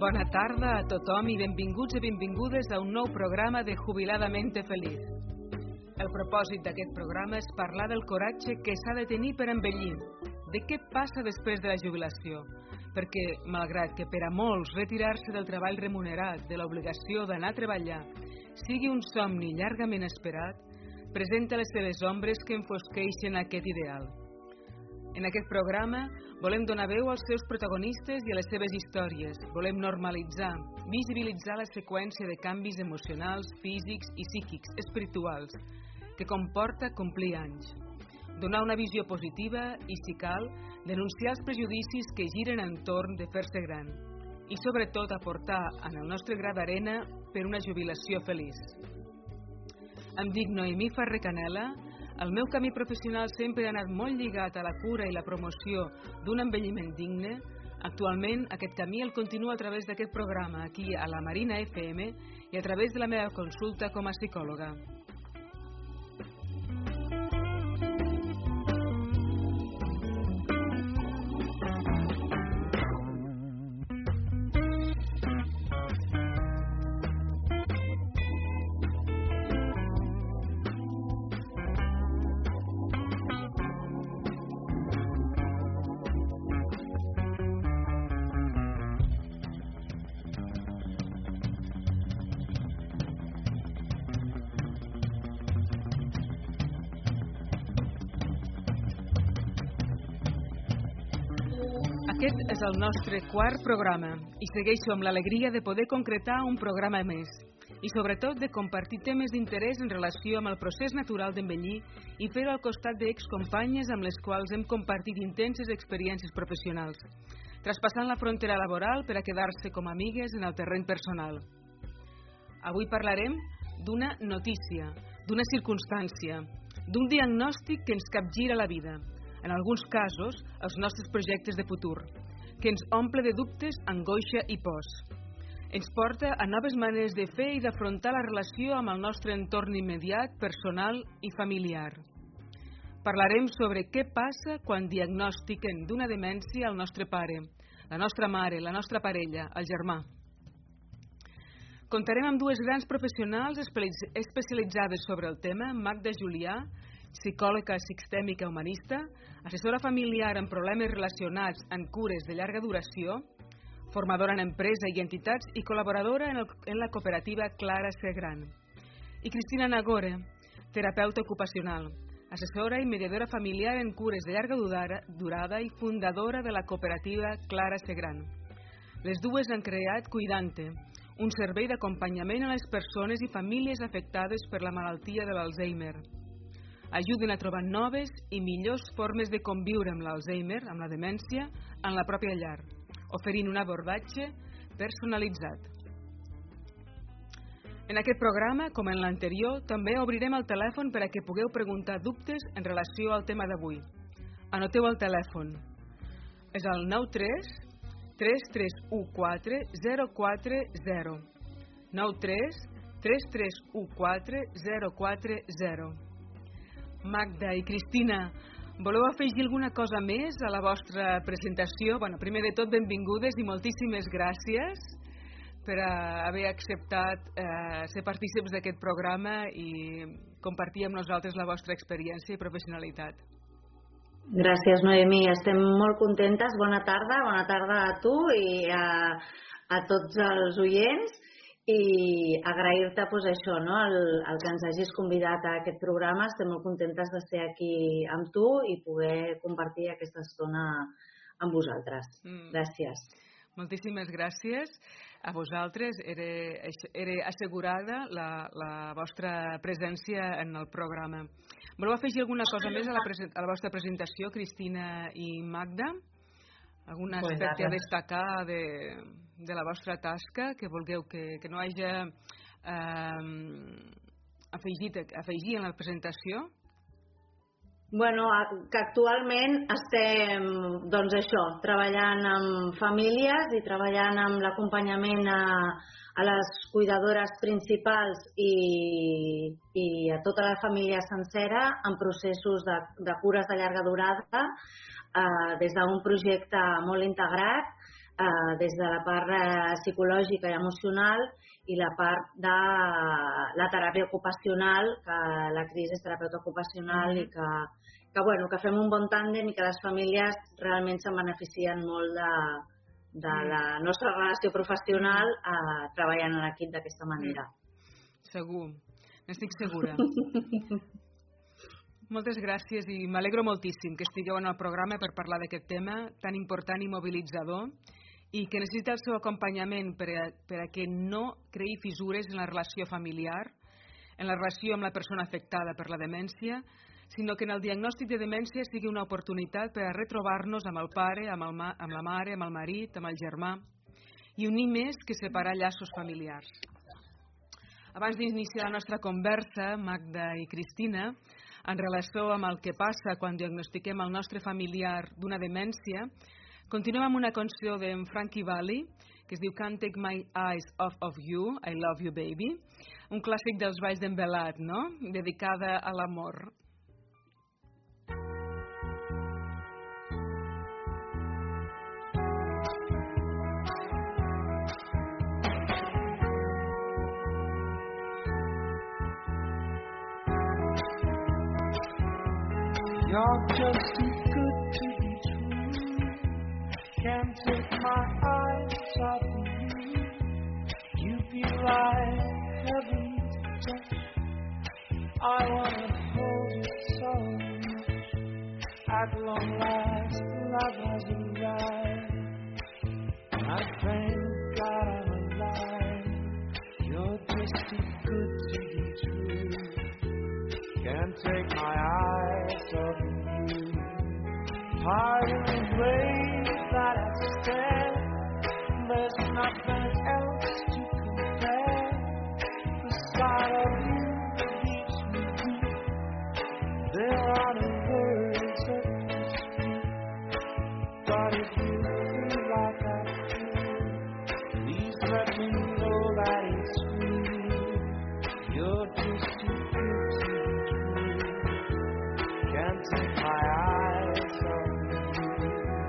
Bona tarda a tothom i benvinguts i benvingudes a un nou programa de Jubiladamente Feliz. El propòsit d'aquest programa és parlar del coratge que s'ha de tenir per envellir, de què passa després de la jubilació, perquè, malgrat que per a molts retirar-se del treball remunerat, de l'obligació d'anar a treballar, sigui un somni llargament esperat, presenta les seves ombres que enfosqueixen aquest ideal. En aquest programa volem donar veu als seus protagonistes i a les seves històries. Volem normalitzar, visibilitzar la seqüència de canvis emocionals, físics i psíquics, espirituals, que comporta complir anys. Donar una visió positiva i, si cal, denunciar els prejudicis que giren entorn de fer-se gran. I, sobretot, aportar en el nostre gra d'arena per una jubilació feliç. Em dic Noemí Ferrer Canela. El meu camí professional sempre ha anat molt lligat a la cura i la promoció d'un envelliment digne. Actualment, aquest camí el continuo a través d'aquest programa, aquí a la Marina FM, i a través de la meva consulta com a psicòloga. Aquest és el nostre quart programa i segueixo amb l'alegria de poder concretar un programa més i sobretot de compartir temes d'interès en relació amb el procés natural d'envellir i fer-ho al costat d'excompanyes amb les quals hem compartit intenses experiències professionals, traspassant la frontera laboral per a quedar-se com amigues en el terreny personal. Avui parlarem d'una notícia, d'una circumstància, d'un diagnòstic que ens capgira la vida, en alguns casos, els nostres projectes de futur, que ens omple de dubtes, angoixa i pors. Ens porta a noves maneres de fer i d'afrontar la relació amb el nostre entorn immediat, personal i familiar. Parlarem sobre què passa quan diagnostiquen d'una demència al nostre pare, la nostra mare, la nostra parella, el germà. Contarem amb dues grans professionals especialitzades sobre el tema, Magda Julià, psicòloga sistèmica humanista, assessora familiar en problemes relacionats amb cures de llarga duració, formadora en empresa i entitats i col·laboradora en la cooperativa Clara Segran. I Cristina Nagore, terapeuta ocupacional, assessora i mediadora familiar en cures de llarga durada i fundadora de la cooperativa Clara Segran. Les dues han creat Cuidante, un servei d'acompanyament a les persones i famílies afectades per la malaltia de l'Alzheimer. Ajuden a trobar noves i millors formes de conviure amb l'Alzheimer, amb la demència, en la pròpia llar, oferint un abordatge personalitzat. En aquest programa, com en l'anterior, també obrirem el telèfon per a que pugueu preguntar dubtes en relació al tema d'avui. Anoteu el telèfon. És el 93 3314 040. 93 3314 040. Magda i Cristina, voleu afegir alguna cosa més a la vostra presentació? Primer de tot, benvingudes i moltíssimes gràcies per haver acceptat ser partícips d'aquest programa i compartir amb nosaltres la vostra experiència i professionalitat. Gràcies, Noemí. Estem molt contentes. Bona tarda a tu i a tots els oients. I agrair-te això, no? el que ens hagis convidat a aquest programa. Estem molt contentes de ser aquí amb tu i poder compartir aquesta estona amb vosaltres. Gràcies. Moltíssimes gràcies a vosaltres. Era assegurada la vostra presència en el programa. Voleu afegir alguna cosa més a la vostra presentació, Cristina i Magda? Algun aspecte a destacar de la vostra tasca que vulgueu que no hagi afegir en la presentació? Que actualment estem treballant amb famílies i treballant amb l'acompanyament a les cuidadores principals i a tota la família sencera en processos de cures de llarga durada des d'un projecte molt integrat des de la part psicològica i emocional i la part de la teràpia ocupacional, que la Cris és terapeuta ocupacional i que fem un bon tàndem i que les famílies realment se'n beneficien molt de la nostra relació professional treballant en l'equip d'aquesta manera. Segur, n'estic segura. Moltes gràcies i m'alegro moltíssim que estigueu en el programa per parlar d'aquest tema tan important i mobilitzador i que necessita el seu acompanyament per a que no creï fissures en la relació familiar, en la relació amb la persona afectada per la demència, sinó que en el diagnòstic de demència sigui una oportunitat per a retrobar-nos amb el pare, amb la mare, amb el marit, amb el germà i unir més que separar llaços familiars. Abans d'iniciar la nostra conversa, Magda i Cristina, en relació amb el que passa quan diagnostiquem el nostre familiar d'una demència, continuem amb una cançó d'en Frankie Valli, que es diu Can't Take My Eyes Off of You, I Love You Baby, un clàssic dels balls d'en Velat, no? Dedicada a l'amor. You're just too good to be true. Can't take my eyes off of you. You feel like heaven to touch. I wanna hold you so much. At long last, love has arrived. I thank God I'm alive. You're just too good to be true. Can't take my eyes off of you. Tired of the way that I stand. There's nothing else to compare. The sight of you leaves me weak. There are no words that can speak. But if you feel like I feel, please let me know that it's real. You're just too good to be true. Can't take my eyes off of you.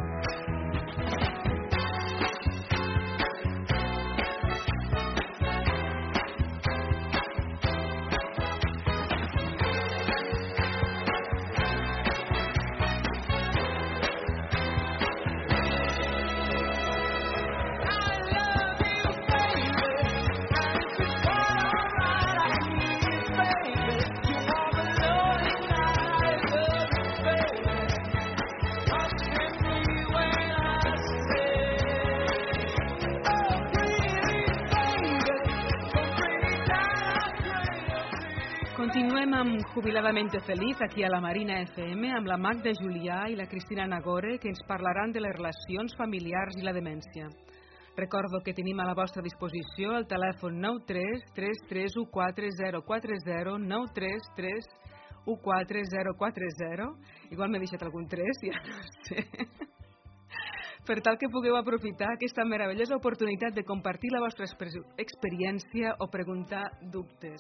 Continuem amb Jubiladamente Feliz, aquí a la Marina FM, amb la Magda Julià i la Cristina Nagore, que ens parlaran de les relacions familiars i la demència. Recordo que tenim a la vostra disposició el telèfon 93-3314-040, 93-314-040, igual m'he deixat algun 3, ja no sé, per tal que pugueu aprofitar aquesta meravellosa oportunitat de compartir la vostra experiència o preguntar dubtes.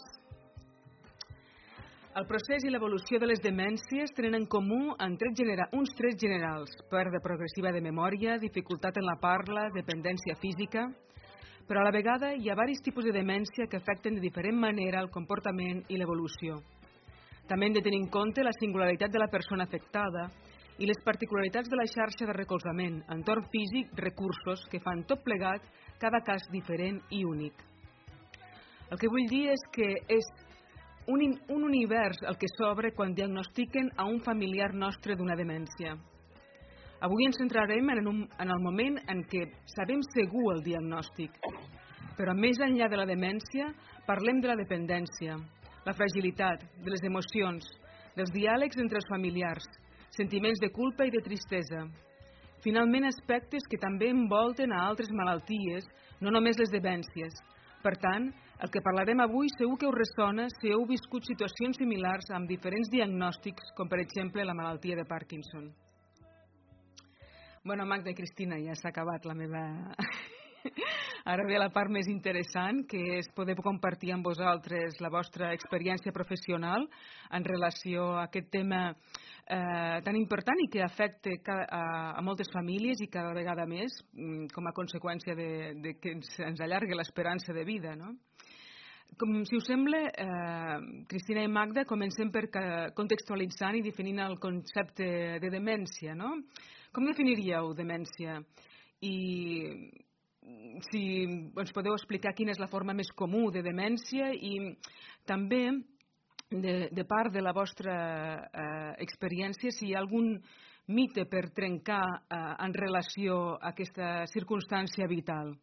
El procés i l'evolució de les demències tenen en comú uns trets generals: pèrdua progressiva de memòria, dificultat en la parla, dependència física, però a la vegada hi ha diversos tipus de demència que afecten de diferent manera el comportament i l'evolució. També hem de tenir en compte la singularitat de la persona afectada i les particularitats de la xarxa de recolzament, entorn físic, recursos, que fan tot plegat cada cas diferent i únic. El que vull dir és que és un univers el que s'obre quan diagnostiquen a un familiar nostre d'una demència. Avui ens centrarem en el moment en què sabem segur el diagnòstic, però més enllà de la demència parlem de la dependència, la fragilitat, de les emocions, dels diàlegs entre els familiars, sentiments de culpa i de tristesa. Finalment, aspectes que també envolten a altres malalties, no només les demències. Per tant, el que parlarem avui segur que us ressona si heu viscut situacions similars amb diferents diagnòstics, com per exemple la malaltia de Parkinson. Bueno, Magda i Cristina, ja s'ha acabat la meva... Ara ve la part més interessant, que és poder compartir amb vosaltres la vostra experiència professional en relació a aquest tema tan important i que afecta a moltes famílies i cada vegada més com a conseqüència de que ens allarga l'esperança de vida, no? Si us sembla, Cristina i Magda, comencem per contextualitzant i definint el concepte de demència, no? Com definiríeu demència? I si ens podeu explicar quina és la forma més comú de demència i també, de part de la vostra experiència, si hi ha algun mite per trencar en relació a aquesta circunstància vital.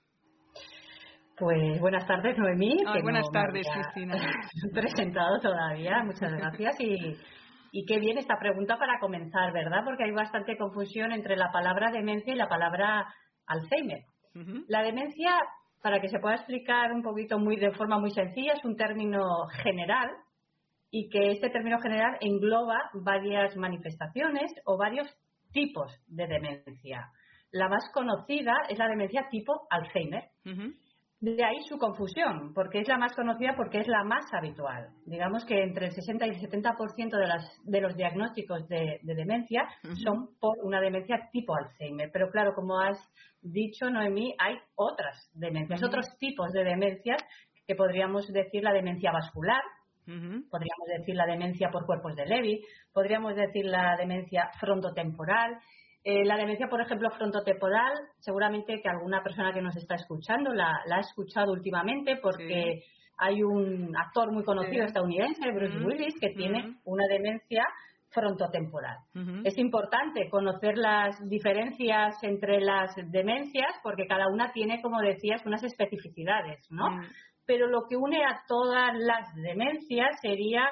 Pues buenas tardes, Noemí. Buenas tardes, Cristina. Presentado todavía, muchas gracias. Y qué bien esta pregunta para comenzar, ¿verdad? Porque hay bastante confusión entre la palabra demencia y la palabra Alzheimer. La demencia, para que se pueda explicar un poquito de forma muy sencilla, es un término general y que este término general engloba varias manifestaciones o varios tipos de demencia. La más conocida es la demencia tipo Alzheimer. De ahí su confusión, porque es la más conocida porque es la más habitual. Digamos que entre el 60 y el 70% de los diagnósticos de demencia son por una demencia tipo Alzheimer. Pero claro, como has dicho, Noemí, hay otras demencias, otros tipos de demencias que podríamos decir la demencia vascular, podríamos decir la demencia por cuerpos de Levy, podríamos decir la demencia frontotemporal. La demencia, por ejemplo, frontotemporal, seguramente que alguna persona que nos está escuchando la ha escuchado últimamente porque hay un actor muy conocido estadounidense, Bruce Willis, que tiene una demencia frontotemporal. Es importante conocer las diferencias entre las demencias porque cada una tiene, como decías, unas especificidades, ¿no? Pero lo que une a todas las demencias sería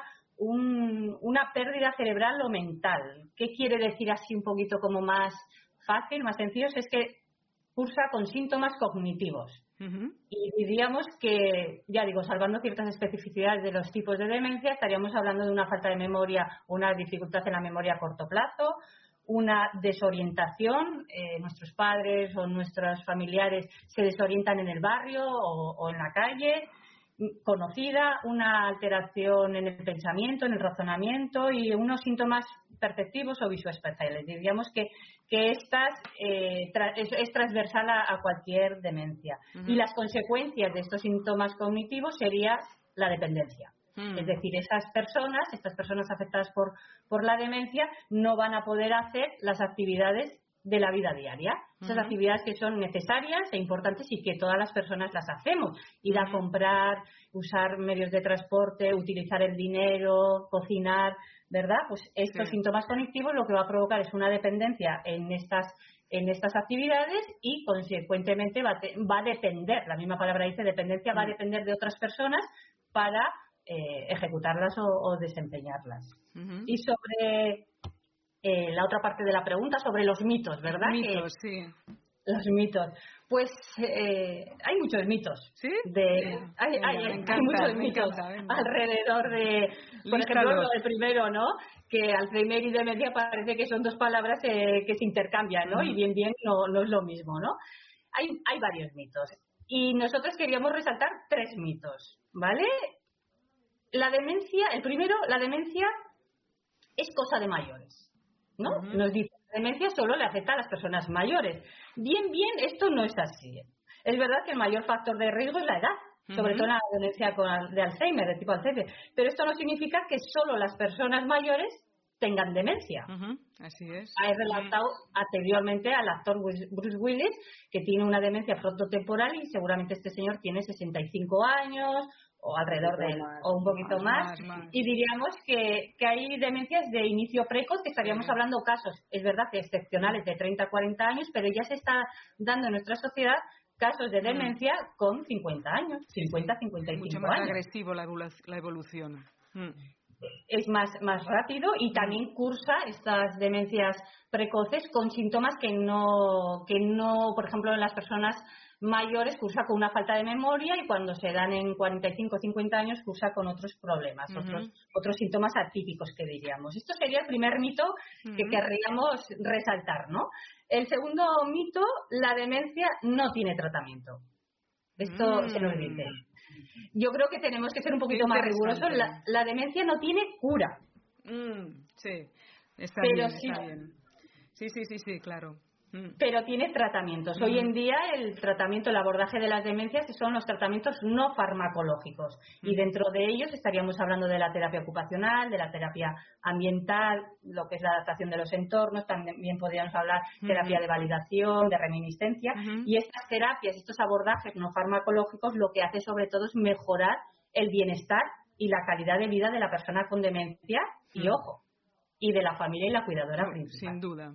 una pérdida cerebral o mental. ¿Qué quiere decir así un poquito como más fácil, más sencillo? Es que cursa con síntomas cognitivos. Y diríamos que, ya digo, salvando ciertas especificidades de los tipos de demencia, estaríamos hablando de una falta de memoria, una dificultad en la memoria a corto plazo, una desorientación, nuestros padres o nuestros familiares se desorientan en el barrio o en la calle, conocida, una alteración en el pensamiento, en el razonamiento y unos síntomas perceptivos o visoespaciales. Diríamos que estas es transversal a cualquier demencia. Y las consecuencias de estos síntomas cognitivos sería la dependencia. Es decir, estas personas afectadas por la demencia no van a poder hacer las actividades de la vida diaria. Esas actividades que son necesarias e importantes y que todas las personas las hacemos. Ir a comprar, usar medios de transporte, utilizar el dinero, cocinar, ¿verdad? Pues estos síntomas cognitivos lo que va a provocar es una dependencia en estas actividades y consecuentemente va a depender, la misma palabra dice dependencia, va a depender de otras personas para ejecutarlas o desempeñarlas. Y sobre la otra parte de la pregunta, sobre los mitos, ¿verdad? Mitos, sí. Los mitos. Pues hay muchos mitos. ¿Sí? Hay muchos mitos alrededor de... Por ejemplo, el primero, ¿no? Que Alzheimer y demencia parece que son dos palabras que se intercambian, ¿no? Y bien no es lo mismo, ¿no? Hay varios mitos. Y nosotros queríamos resaltar 3 mitos, ¿vale? La demencia, el primero, la demencia es cosa de mayores, ¿no? Nos dice, la demencia solo le afecta a las personas mayores. Bien, esto no es así. Es verdad que el mayor factor de riesgo es la edad, sobre todo en la demencia de Alzheimer, de tipo Alzheimer. Pero esto no significa que solo las personas mayores tengan demencia. Así es. He relatado anteriormente al actor Bruce Willis, que tiene una demencia frontotemporal y seguramente este señor tiene 65 años o alrededor de él, o un poquito más. Y diríamos que hay demencias de inicio precoz, que estaríamos hablando casos, es verdad que excepcionales de 30 a 40 años, pero ya se está dando en nuestra sociedad casos de demencia con 50 años, 50, 55 años. Mucho más agresivo la evolución. Es más rápido y también cursa estas demencias precoces con síntomas que no, por ejemplo, en las personas mayores cursa con una falta de memoria y cuando se dan en 45 o 50 años cursa con otros problemas, otros síntomas atípicos que diríamos. Esto sería el primer mito que querríamos resaltar, ¿no? El segundo mito, la demencia no tiene tratamiento. Esto se nos dice. Yo creo que tenemos que ser un poquito más rigurosos. La demencia no tiene cura. Sí. Está pero bien, sí, está bien. Sí, claro. Pero tiene tratamientos. Hoy en día el tratamiento, el abordaje de las demencias son los tratamientos no farmacológicos. Y dentro de ellos estaríamos hablando de la terapia ocupacional, de la terapia ambiental, lo que es la adaptación de los entornos, también podríamos hablar de terapia de validación, de reminiscencia. Y estas terapias, estos abordajes no farmacológicos, lo que hace sobre todo es mejorar el bienestar y la calidad de vida de la persona con demencia y, ojo, y de la familia y la cuidadora principal. Sin duda.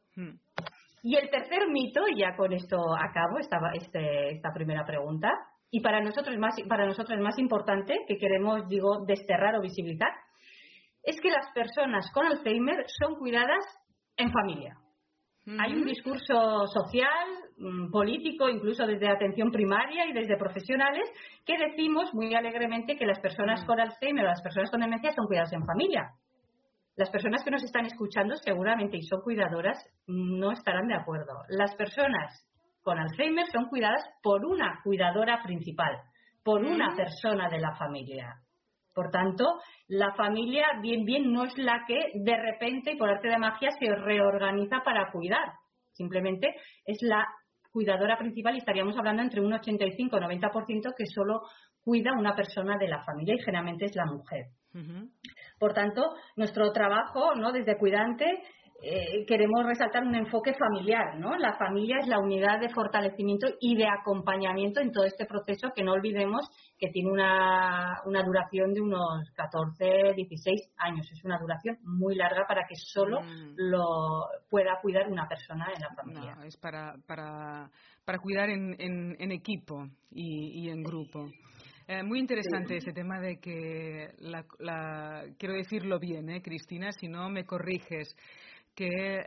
Y el tercer mito, y ya con esto acabo esta primera pregunta, y para nosotros es más importante, que queremos, desterrar o visibilizar, es que las personas con Alzheimer son cuidadas en familia. Hay un discurso social, político, incluso desde atención primaria y desde profesionales, que decimos muy alegremente que las personas con Alzheimer o las personas con demencia son cuidadas en familia. Las personas que nos están escuchando seguramente y son cuidadoras no estarán de acuerdo. Las personas con Alzheimer son cuidadas por una cuidadora principal, por una persona de la familia. Por tanto, la familia bien no es la que de repente y por arte de magia se reorganiza para cuidar. Simplemente es la cuidadora principal y estaríamos hablando entre un 85-90% que solo cuida una persona de la familia y generalmente es la mujer. Por tanto, nuestro trabajo, ¿no?, desde Cuidante, queremos resaltar un enfoque familiar, ¿no? La familia es la unidad de fortalecimiento y de acompañamiento en todo este proceso, que no olvidemos que tiene una duración de unos 14, 16 años. Es una duración muy larga para que solo lo pueda cuidar una persona en la familia. No, es para cuidar en equipo y en grupo. Muy interesante ese tema de que, quiero decirlo bien, Cristina, si no me corriges, que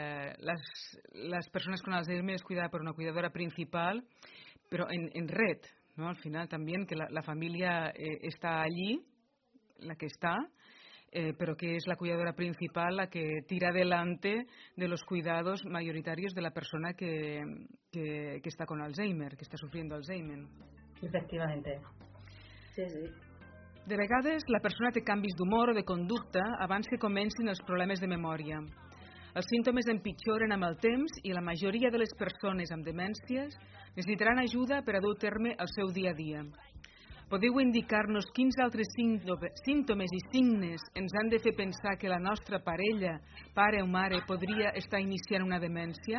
las personas con Alzheimer es cuidada por una cuidadora principal, pero en red, ¿no? Al final también que la familia está allí, la que está, pero que es la cuidadora principal la que tira adelante de los cuidados mayoritarios de la persona que está con Alzheimer, que está sufriendo Alzheimer. Efectivamente. Sí. De vegades, la persona té canvis d'humor o de conducta abans que comencin els problemes de memòria. Els símptomes empitjoren amb el temps i la majoria de les persones amb demències necessitaran ajuda per a dur a terme el seu dia a dia. Podeu indicar-nos quins altres símptomes i signes ens han de fer pensar que la nostra parella, pare o mare, podria estar iniciant una demència?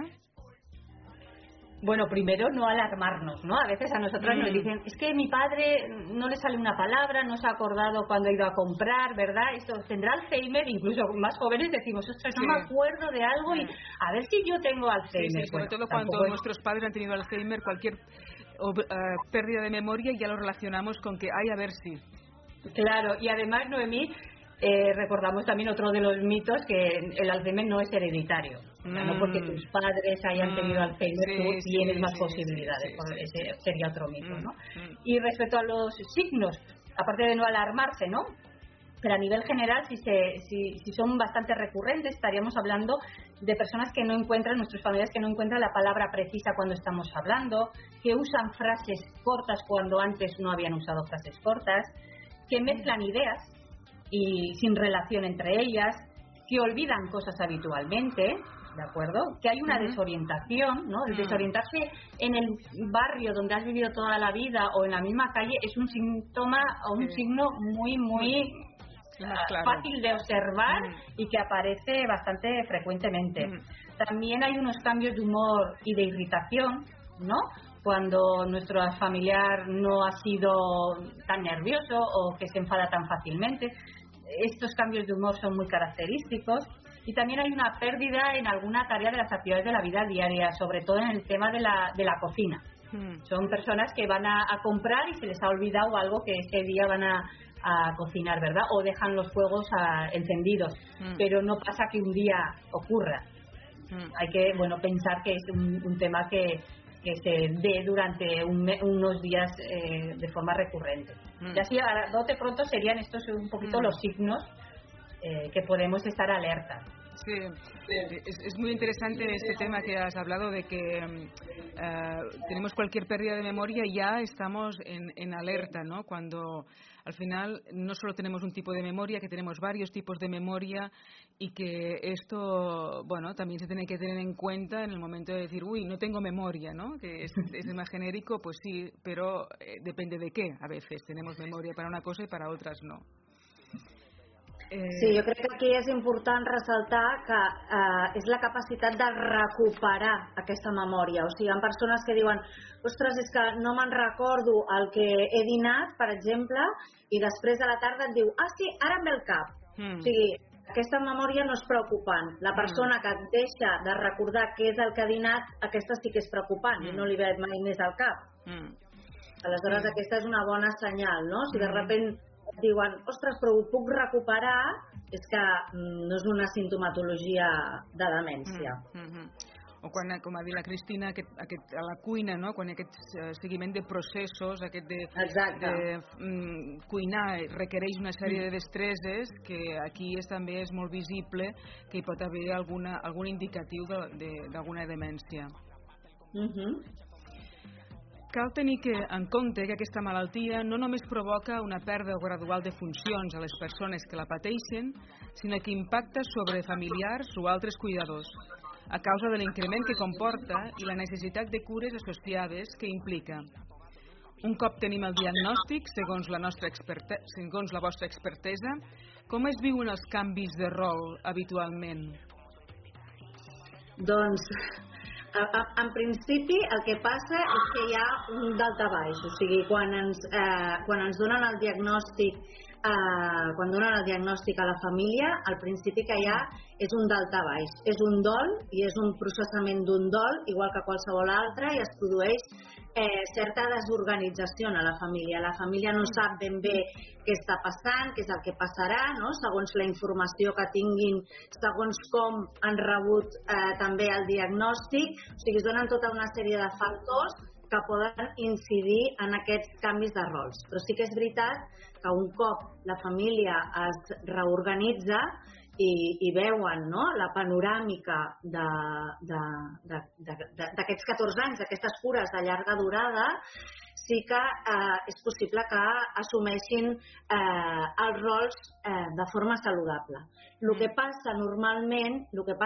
Bueno, primero no alarmarnos, ¿no? A veces a nosotras nos dicen, es que mi padre no le sale una palabra, no se ha acordado cuando ha ido a comprar, ¿verdad? Esto tendrá Alzheimer, incluso más jóvenes decimos, ostras, no me acuerdo de algo y a ver si yo tengo Alzheimer. Sí, sobre todo cuando nuestros padres han tenido Alzheimer, cualquier pérdida de memoria ya lo relacionamos con que, a ver si. Claro, y además, Noemí, recordamos también otro de los mitos, que el Alzheimer no es hereditario. O sea, no porque tus padres hayan tenido Alzheimer, tú tienes más posibilidades. Ese sería otro mito, ¿no? Y respecto a los signos, aparte de no alarmarse, ¿no? Pero a nivel general, si son bastante recurrentes, estaríamos hablando de personas que no encuentran, nuestros familiares que no encuentran la palabra precisa cuando estamos hablando, que usan frases cortas cuando antes no habían usado frases cortas, que mezclan ideas y sin relación entre ellas, que olvidan cosas habitualmente, ¿de acuerdo? Que hay una desorientación, ¿no? El desorientarse en el barrio donde has vivido toda la vida o en la misma calle es un síntoma o un signo muy fácil de observar y que aparece bastante frecuentemente. También hay unos cambios de humor y de irritación, ¿no? Cuando nuestro familiar no ha sido tan nervioso o que se enfada tan fácilmente. Estos cambios de humor son muy característicos. Y también hay una pérdida en alguna tarea de las actividades de la vida diaria, sobre todo en el tema de la cocina. Son personas que van a comprar y se les ha olvidado algo que ese día van a cocinar, ¿verdad? O dejan los fuegos encendidos, pero no pasa que un día ocurra. Hay que, pensar que es un tema que se dé durante unos días de forma recurrente. Y así, a bote pronto, serían estos un poquito los signos que podemos estar alerta. Sí, es muy interesante este tema que has hablado de que tenemos cualquier pérdida de memoria y ya estamos en alerta, ¿no? Cuando al final no solo tenemos un tipo de memoria, que tenemos varios tipos de memoria y que esto, bueno, también se tiene que tener en cuenta en el momento de decir, uy, no tengo memoria, ¿no? Que es más genérico, pues sí, pero depende de qué. A veces tenemos memoria para una cosa y para otras no. Sí, jo crec que aquí és important ressaltar que és la capacitat de recuperar aquesta memòria. O sigui, hi ha persones que diuen, ostres, és que no me'n recordo el que he dinat, per exemple, i després a la tarda et diu, ah, sí, ara em ve el cap. O sigui, aquesta memòria no és preocupant. La persona que et deixa de recordar què és el que ha dinat, aquesta sí que és preocupant i no li ve mai més al cap. Aleshores, aquesta és una bona senyal, no? Si de repente et diuen, ostres, però ho puc recuperar, és que no és una simptomatologia de demència. O quan, com ha dit la Cristina, a la cuina, no? Quan aquest seguiment de processos, aquest de cuinar requereix una sèrie de destreses que aquí també és molt visible que hi pot haver algun indicatiu d'alguna demència. Cal tenir en compte que aquesta malaltia no només provoca una pèrdua gradual de funcions a les persones que la pateixen, sinó que impacta sobre familiars o altres cuidadors, a causa de l'increment que comporta i la necessitat de cures associades que implica. Un cop tenim el diagnòstic, segons la vostra expertesa, com es viuen els canvis de rol habitualment? Doncs, en principi, el que passa és que hi ha un daltabaix. O sigui, quan ens donen el diagnòstic a la família, al principi que hi ha és un daltabaix. És un dol i és un processament d'un dol, igual que qualsevol altre, i es produeix certa desorganització a la família. La família no sap ben bé què està passant, què és el que passarà, no? Segons la informació que tinguin, segons com han rebut també el diagnòstic. O sigui, es donen tota una sèrie de factors que poden incidir en aquests canvis de rols. Però sí que és veritat que un cop la família es reorganitza i veuen, no?, la panoràmica d'aquests 14 anys, d'aquestes cures de llarga durada, sí que és possible que assumeixin els rols de forma saludable. El que passa normalment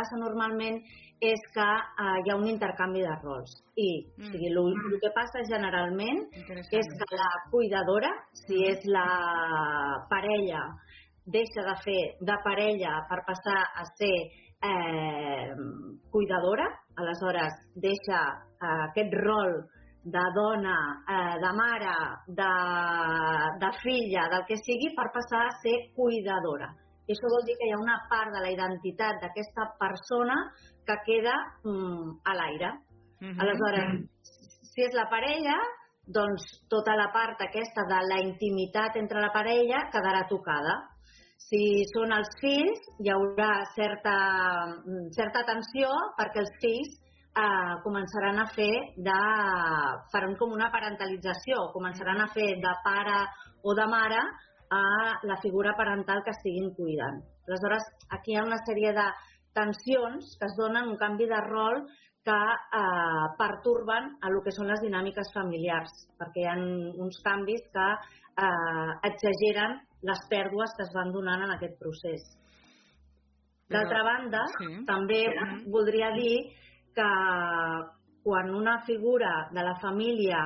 és que hi ha un intercanvi de rols. O sigui, el que passa generalment és que la cuidadora, si és la parella, deixa de fer de parella per passar a ser cuidadora, aleshores deixa aquest rol de dona, de mare, de filla, del que sigui, per passar a ser cuidadora. I això vol dir que hi ha una part de la identitat d'aquesta persona que queda a l'aire. Aleshores, si és la parella, doncs tota la part aquesta de la intimitat entre la parella quedarà tocada. Si són els fills, hi haurà certa tensió perquè els fills començaran a faran com una parentalització, començaran a fer de pare o de mare a la figura parental que estiguin cuidant. Aleshores, aquí hi ha una sèrie de tensions que es donen, un canvi de rol que pertorben a lo que són les dinàmiques familiars, perquè hi ha uns canvis que exageren les pèrdues que es van donant en aquest procés. D'altra banda, també voldria dir que quan una figura de la família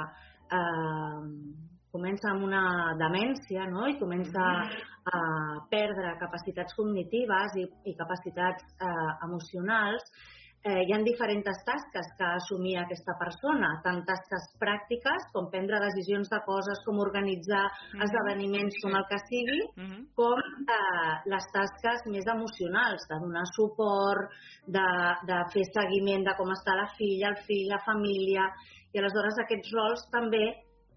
comença amb una demència, no?, i comença a perdre capacitats cognitives i capacitats emocionals, hi ha diferents tasques que assumir aquesta persona, tant tasques pràctiques com prendre decisions de coses, com organitzar esdeveniments, com el que sigui, com les tasques més emocionals, de donar suport, de fer seguiment de com està la filla, el fill, la família, i aleshores aquests rols també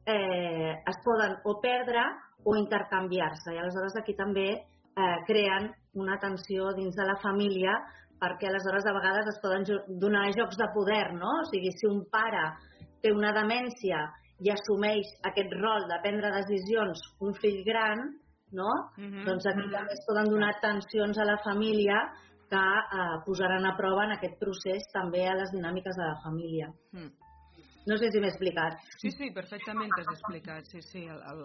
es poden o perdre o intercanviar-se, i aleshores aquí també creen una tensió dins de la família, perquè aleshores de vegades es poden donar jocs de poder, no? O sigui, si un pare té una demència i assumeix aquest rol de prendre decisions un fill gran, no? Doncs aquí també es poden donar tensions a la família que posaran a prova en aquest procés també a les dinàmiques de la família. No sé si m'he explicat. Sí, perfectament t'has explicat. Sí.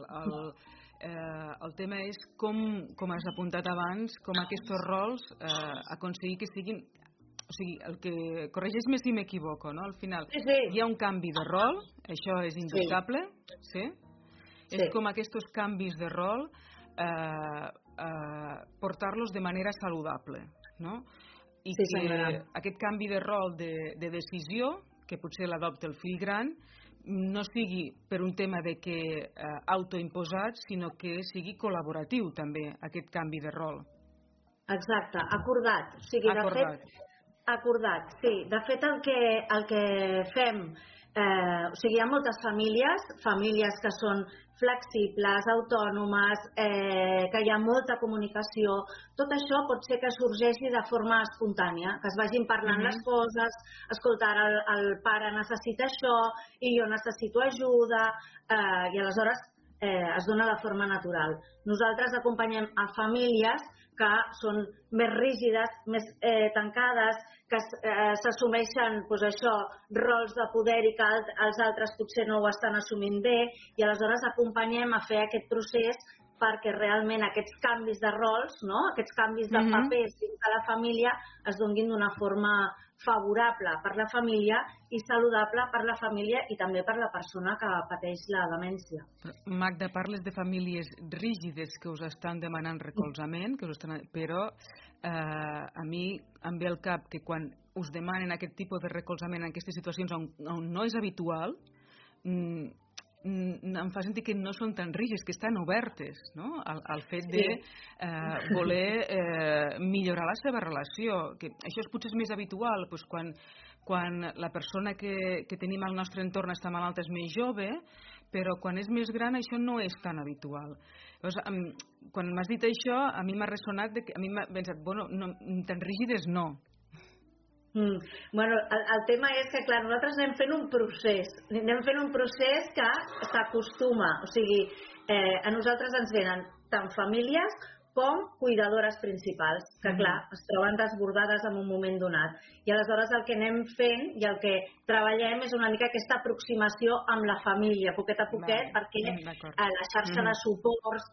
El tema és com has apuntat abans, com aquests rols aconseguir que siguin... O sigui, el que corregeix-me si m'equivoco, no? Al final hi ha un canvi de rol, això és indubtable, sí? És com aquests canvis de rol portar-los de manera saludable, no? I que aquest canvi de rol de decisió, que potser l'adopta el fill gran, no sigui per un tema de que autoimposat, sinó que sigui col·laboratiu també, aquest canvi de rol. Exacte, acordat. O sigui, acordat, sí. De fet, el que fem... o sigui, hi ha moltes famílies que són flexibles, autònomes, que hi ha molta comunicació. Tot això pot ser que sorgeixi de forma espontània, que es vagin parlant les coses, escolta, el pare necessita això i jo necessito ajuda, i aleshores es dona de forma natural. Nosaltres acompanyem a famílies que són més rígides, més tancades, que s'assumeixen rols de poder i que els altres potser no ho estan assumint bé, i aleshores acompanyem a fer aquest procés perquè realment aquests canvis de rols, aquests canvis de papers dins de la família es donin d'una forma favorable per la família i saludable per la família i també per la persona que pateix la demència. Magda, parles de famílies rígides que us estan demanant recolzament, però a mi em ve al cap que quan us demanen aquest tipus de recolzament en aquestes situacions on no és habitual, em fa sentir que no són tan rígides, que estan obertes, no? Al fet de voler millorar la seva relació. Que això potser és més habitual quan la persona que tenim al nostre entorn està malalta és més jove, però quan és més gran això no és tan habitual. Llavors, quan m'has dit això, a mi m'ha ressonat, a mi m'ha pensat, tan rígides no. Bueno, el tema és que, clar, nosaltres anem fent un procés que s'acostuma, o sigui, a nosaltres ens venen tant famílies com cuidadores principals, que clar, es troben desbordades en un moment donat. I aleshores el que anem fent i el que treballem és una mica aquesta aproximació amb la família, poquet a poquet, perquè la xarxa de suports,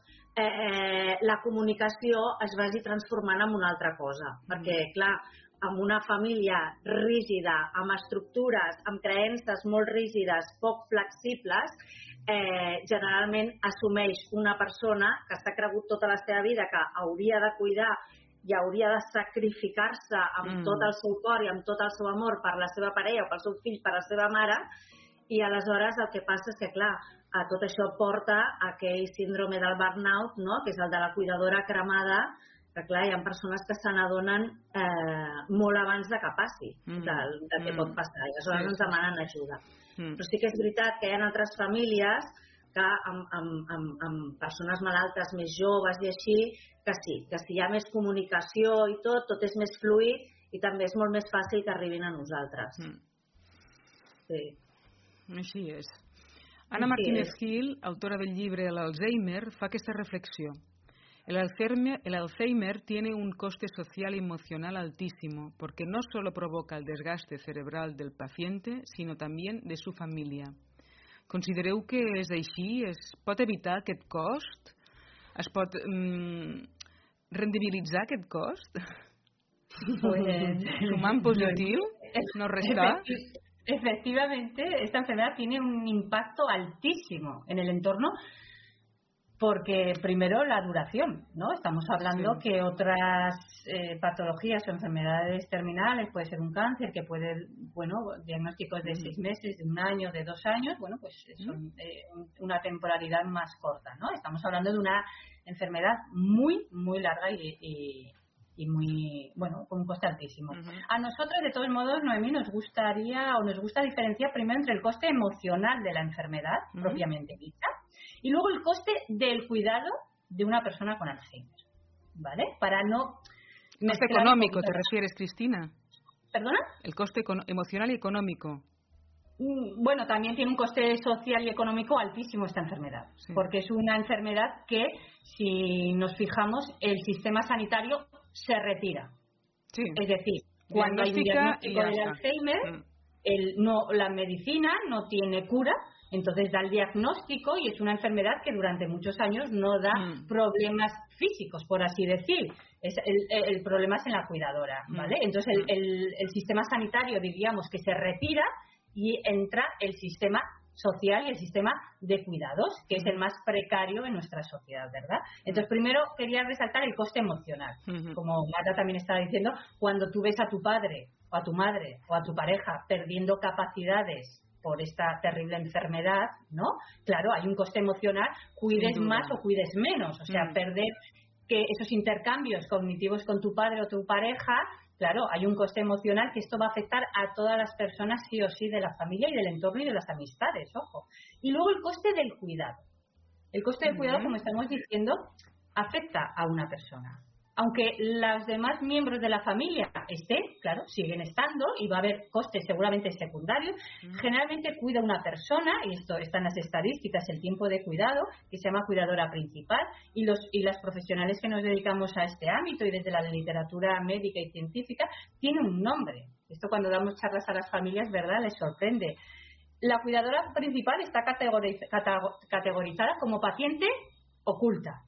la comunicació es vagi transformant en una altra cosa. Perquè, clar, amb una família rígida, amb estructures, amb creences molt rígides, poc flexibles, generalment assumeix una persona que s'ha cregut tota la seva vida que hauria de cuidar i hauria de sacrificar-se amb tot el seu cor i amb tot el seu amor per la seva parella o pel seu fill, per la seva mare, i aleshores el que passa és que, clar, tot això porta a aquell síndrome del burnout, no? Que és el de la cuidadora cremada, que clar, hi ha persones que se n'adonen molt abans de que passi de què pot passar, i aleshores ens demanen ajuda. Però sí que és veritat que hi ha altres famílies que amb persones malaltes més joves i així, que sí, que si hi ha més comunicació i tot és més fluid i també és molt més fàcil que arribin a nosaltres. Sí. Així és. Ana Martínez Gil, autora del llibre L'Alzheimer, fa aquesta reflexió. El Alzheimer tiene un coste social y emocional altísimo porque no solo provoca el desgaste cerebral del paciente, sino también de su familia. Considereu que és així? Es pot evitar aquest cost? Es pot rendibilitzar aquest cost? Sumar en positiu? No restar? Efectivamente, esta enfermedad tiene un impacto altísimo en el entorno. Porque primero la duración, ¿no? Estamos hablando que otras patologías o enfermedades terminales, puede ser un cáncer que puede, diagnósticos de 6 meses, de 1 año, de 2 años, pues son una temporalidad más corta, ¿no? Estamos hablando de una enfermedad muy, muy larga y muy, con un coste altísimo. A nosotros, de todos modos, Noemí, nos gusta diferenciar primero entre el coste emocional de la enfermedad, propiamente dicha, y luego el coste del cuidado de una persona con Alzheimer, ¿vale? Para no... ¿Coste económico te refieres, Cristina? ¿Perdona? El coste emocional y económico. Bueno, también tiene un coste social y económico altísimo esta enfermedad, porque es una enfermedad que, si nos fijamos, el sistema sanitario se retira. Sí. Es decir, cuando hay un diagnóstico del Alzheimer, la medicina no tiene cura, entonces da el diagnóstico y es una enfermedad que durante muchos años no da problemas físicos, por así decir. El problema es en la cuidadora, ¿vale? Entonces el sistema sanitario, diríamos, que se retira y entra el sistema social y el sistema de cuidados, que es el más precario en nuestra sociedad, ¿verdad? Entonces, primero quería resaltar el coste emocional. Como Marta también estaba diciendo, cuando tú ves a tu padre o a tu madre o a tu pareja perdiendo capacidades por esta terrible enfermedad, ¿no? Claro, hay un coste emocional, cuides más o cuides menos, o sea, perder que esos intercambios cognitivos con tu padre o tu pareja, claro, hay un coste emocional que esto va a afectar a todas las personas sí o sí de la familia y del entorno y de las amistades, ojo. Y luego el coste del cuidado. El coste del cuidado, como estamos diciendo, afecta a una persona. Aunque los demás miembros de la familia estén, claro, siguen estando y va a haber costes seguramente secundarios. Generalmente cuida una persona, y esto está en las estadísticas, el tiempo de cuidado, que se llama cuidadora principal, y las profesionales que nos dedicamos a este ámbito y desde la literatura médica y científica, tiene un nombre. Esto cuando damos charlas a las familias, ¿verdad?, les sorprende. La cuidadora principal está categorizada como paciente oculta.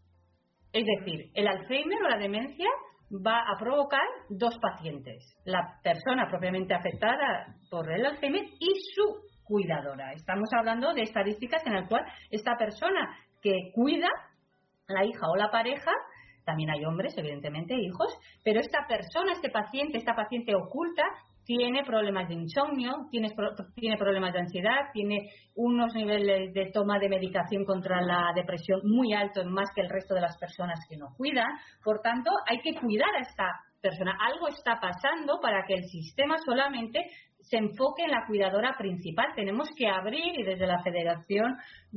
Es decir, el Alzheimer o la demencia va a provocar dos pacientes. La persona propiamente afectada por el Alzheimer y su cuidadora. Estamos hablando de estadísticas en las cuales esta persona que cuida, la hija o la pareja, también hay hombres, evidentemente, hijos, pero esta persona, esta paciente oculta, tiene problemas de insomnio, tiene problemas de ansiedad, tiene unos niveles de toma de medicación contra la depresión muy altos, más que el resto de las personas que no cuidan. Por tanto, hay que cuidar a esta persona. Algo está pasando para que el sistema solamente se enfoque en la cuidadora principal. Tenemos que abrir, y desde la Federación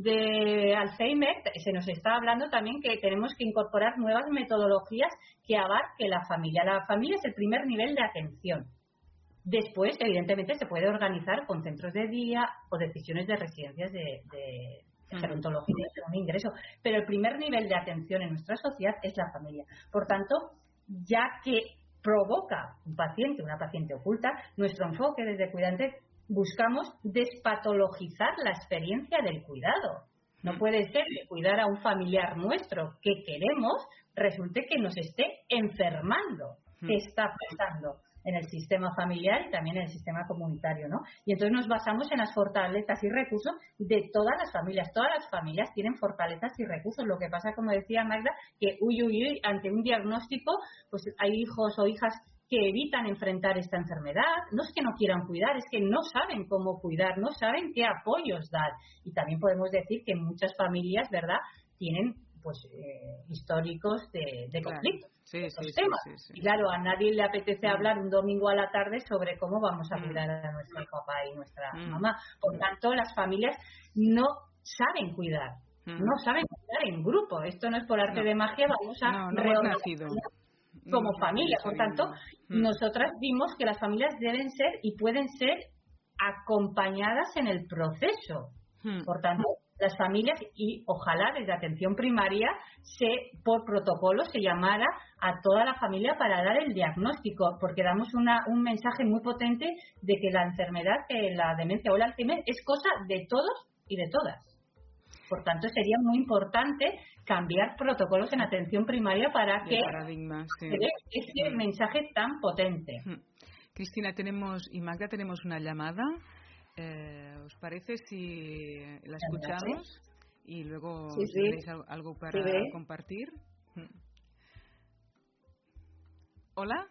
de Alzheimer se nos está hablando también que tenemos que incorporar nuevas metodologías que abarque la familia. La familia es el primer nivel de atención. Después, evidentemente, se puede organizar con centros de día o decisiones de residencias de gerontología, de un ingreso. Pero el primer nivel de atención en nuestra sociedad es la familia. Por tanto, ya que provoca una paciente oculta, nuestro enfoque desde Cuidante buscamos despatologizar la experiencia del cuidado. No puede ser que cuidar a un familiar nuestro que queremos resulte que nos esté enfermando. ¿Qué está pasando en el sistema familiar y también en el sistema comunitario, ¿no? Y entonces nos basamos en las fortalezas y recursos de todas las familias. Todas las familias tienen fortalezas y recursos. Lo que pasa, como decía Magda, que ante un diagnóstico, pues hay hijos o hijas que evitan enfrentar esta enfermedad. No es que no quieran cuidar, es que no saben cómo cuidar, no saben qué apoyos dar. Y también podemos decir que muchas familias, ¿verdad?, tienen pues históricos de conflictos. Sí. Y claro, a nadie le apetece hablar un domingo a la tarde sobre cómo vamos a cuidar a nuestro papá y nuestra mamá. Por tanto, las familias no saben cuidar, no saben cuidar en grupo. Esto no es por arte de magia, vamos a reorganizar como familia. Por tanto, nosotras vimos que las familias deben ser y pueden ser acompañadas en el proceso. Por tanto, las familias, y ojalá desde atención primaria por protocolo se llamara a toda la familia para dar el diagnóstico, porque damos un mensaje muy potente de que la enfermedad, la demencia o el Alzheimer es cosa de todos y de todas. Por tanto, sería muy importante cambiar protocolos en atención primaria para que se dé ese mensaje tan potente. Cristina, y Magda, tenemos una llamada. ¿Os parece si la escuchamos y luego si tenéis algo para compartir? Hola,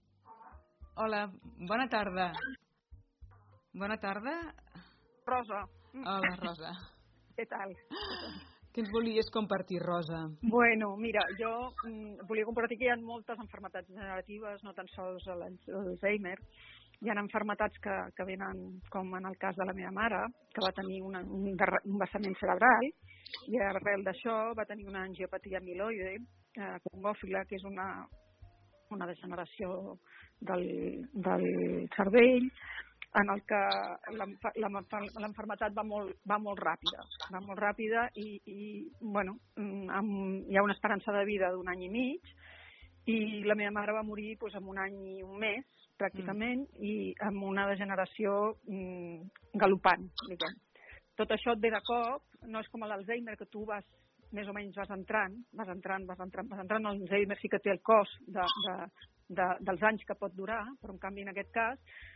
bona tarda. Bona tarda. Rosa. Hola, Rosa. Què tal? Què ens volies compartir, Rosa? Bueno, mira, jo volia compartir que hi ha moltes malalties degeneratives, no tan sols l'Alzheimer. Hi ha malalties que venen, com en el cas de la meva mare, que va tenir un vessament cerebral i arrel d'això va tenir una angiopatia amiloide congòfila, que és una degeneració del cervell, en el que l'enfermetat va molt ràpida i bueno, hi ha una esperança de vida d'un any i mig i la meva mare va morir doncs, en un any i un mes, pràcticament, i amb una degeneració galopant, diguem. Tot això et ve de cop, no és com l'Alzheimer, que tu vas, més o menys vas entrant, l'Alzheimer sí que té el cost dels anys que pot durar, però en canvi en aquest cas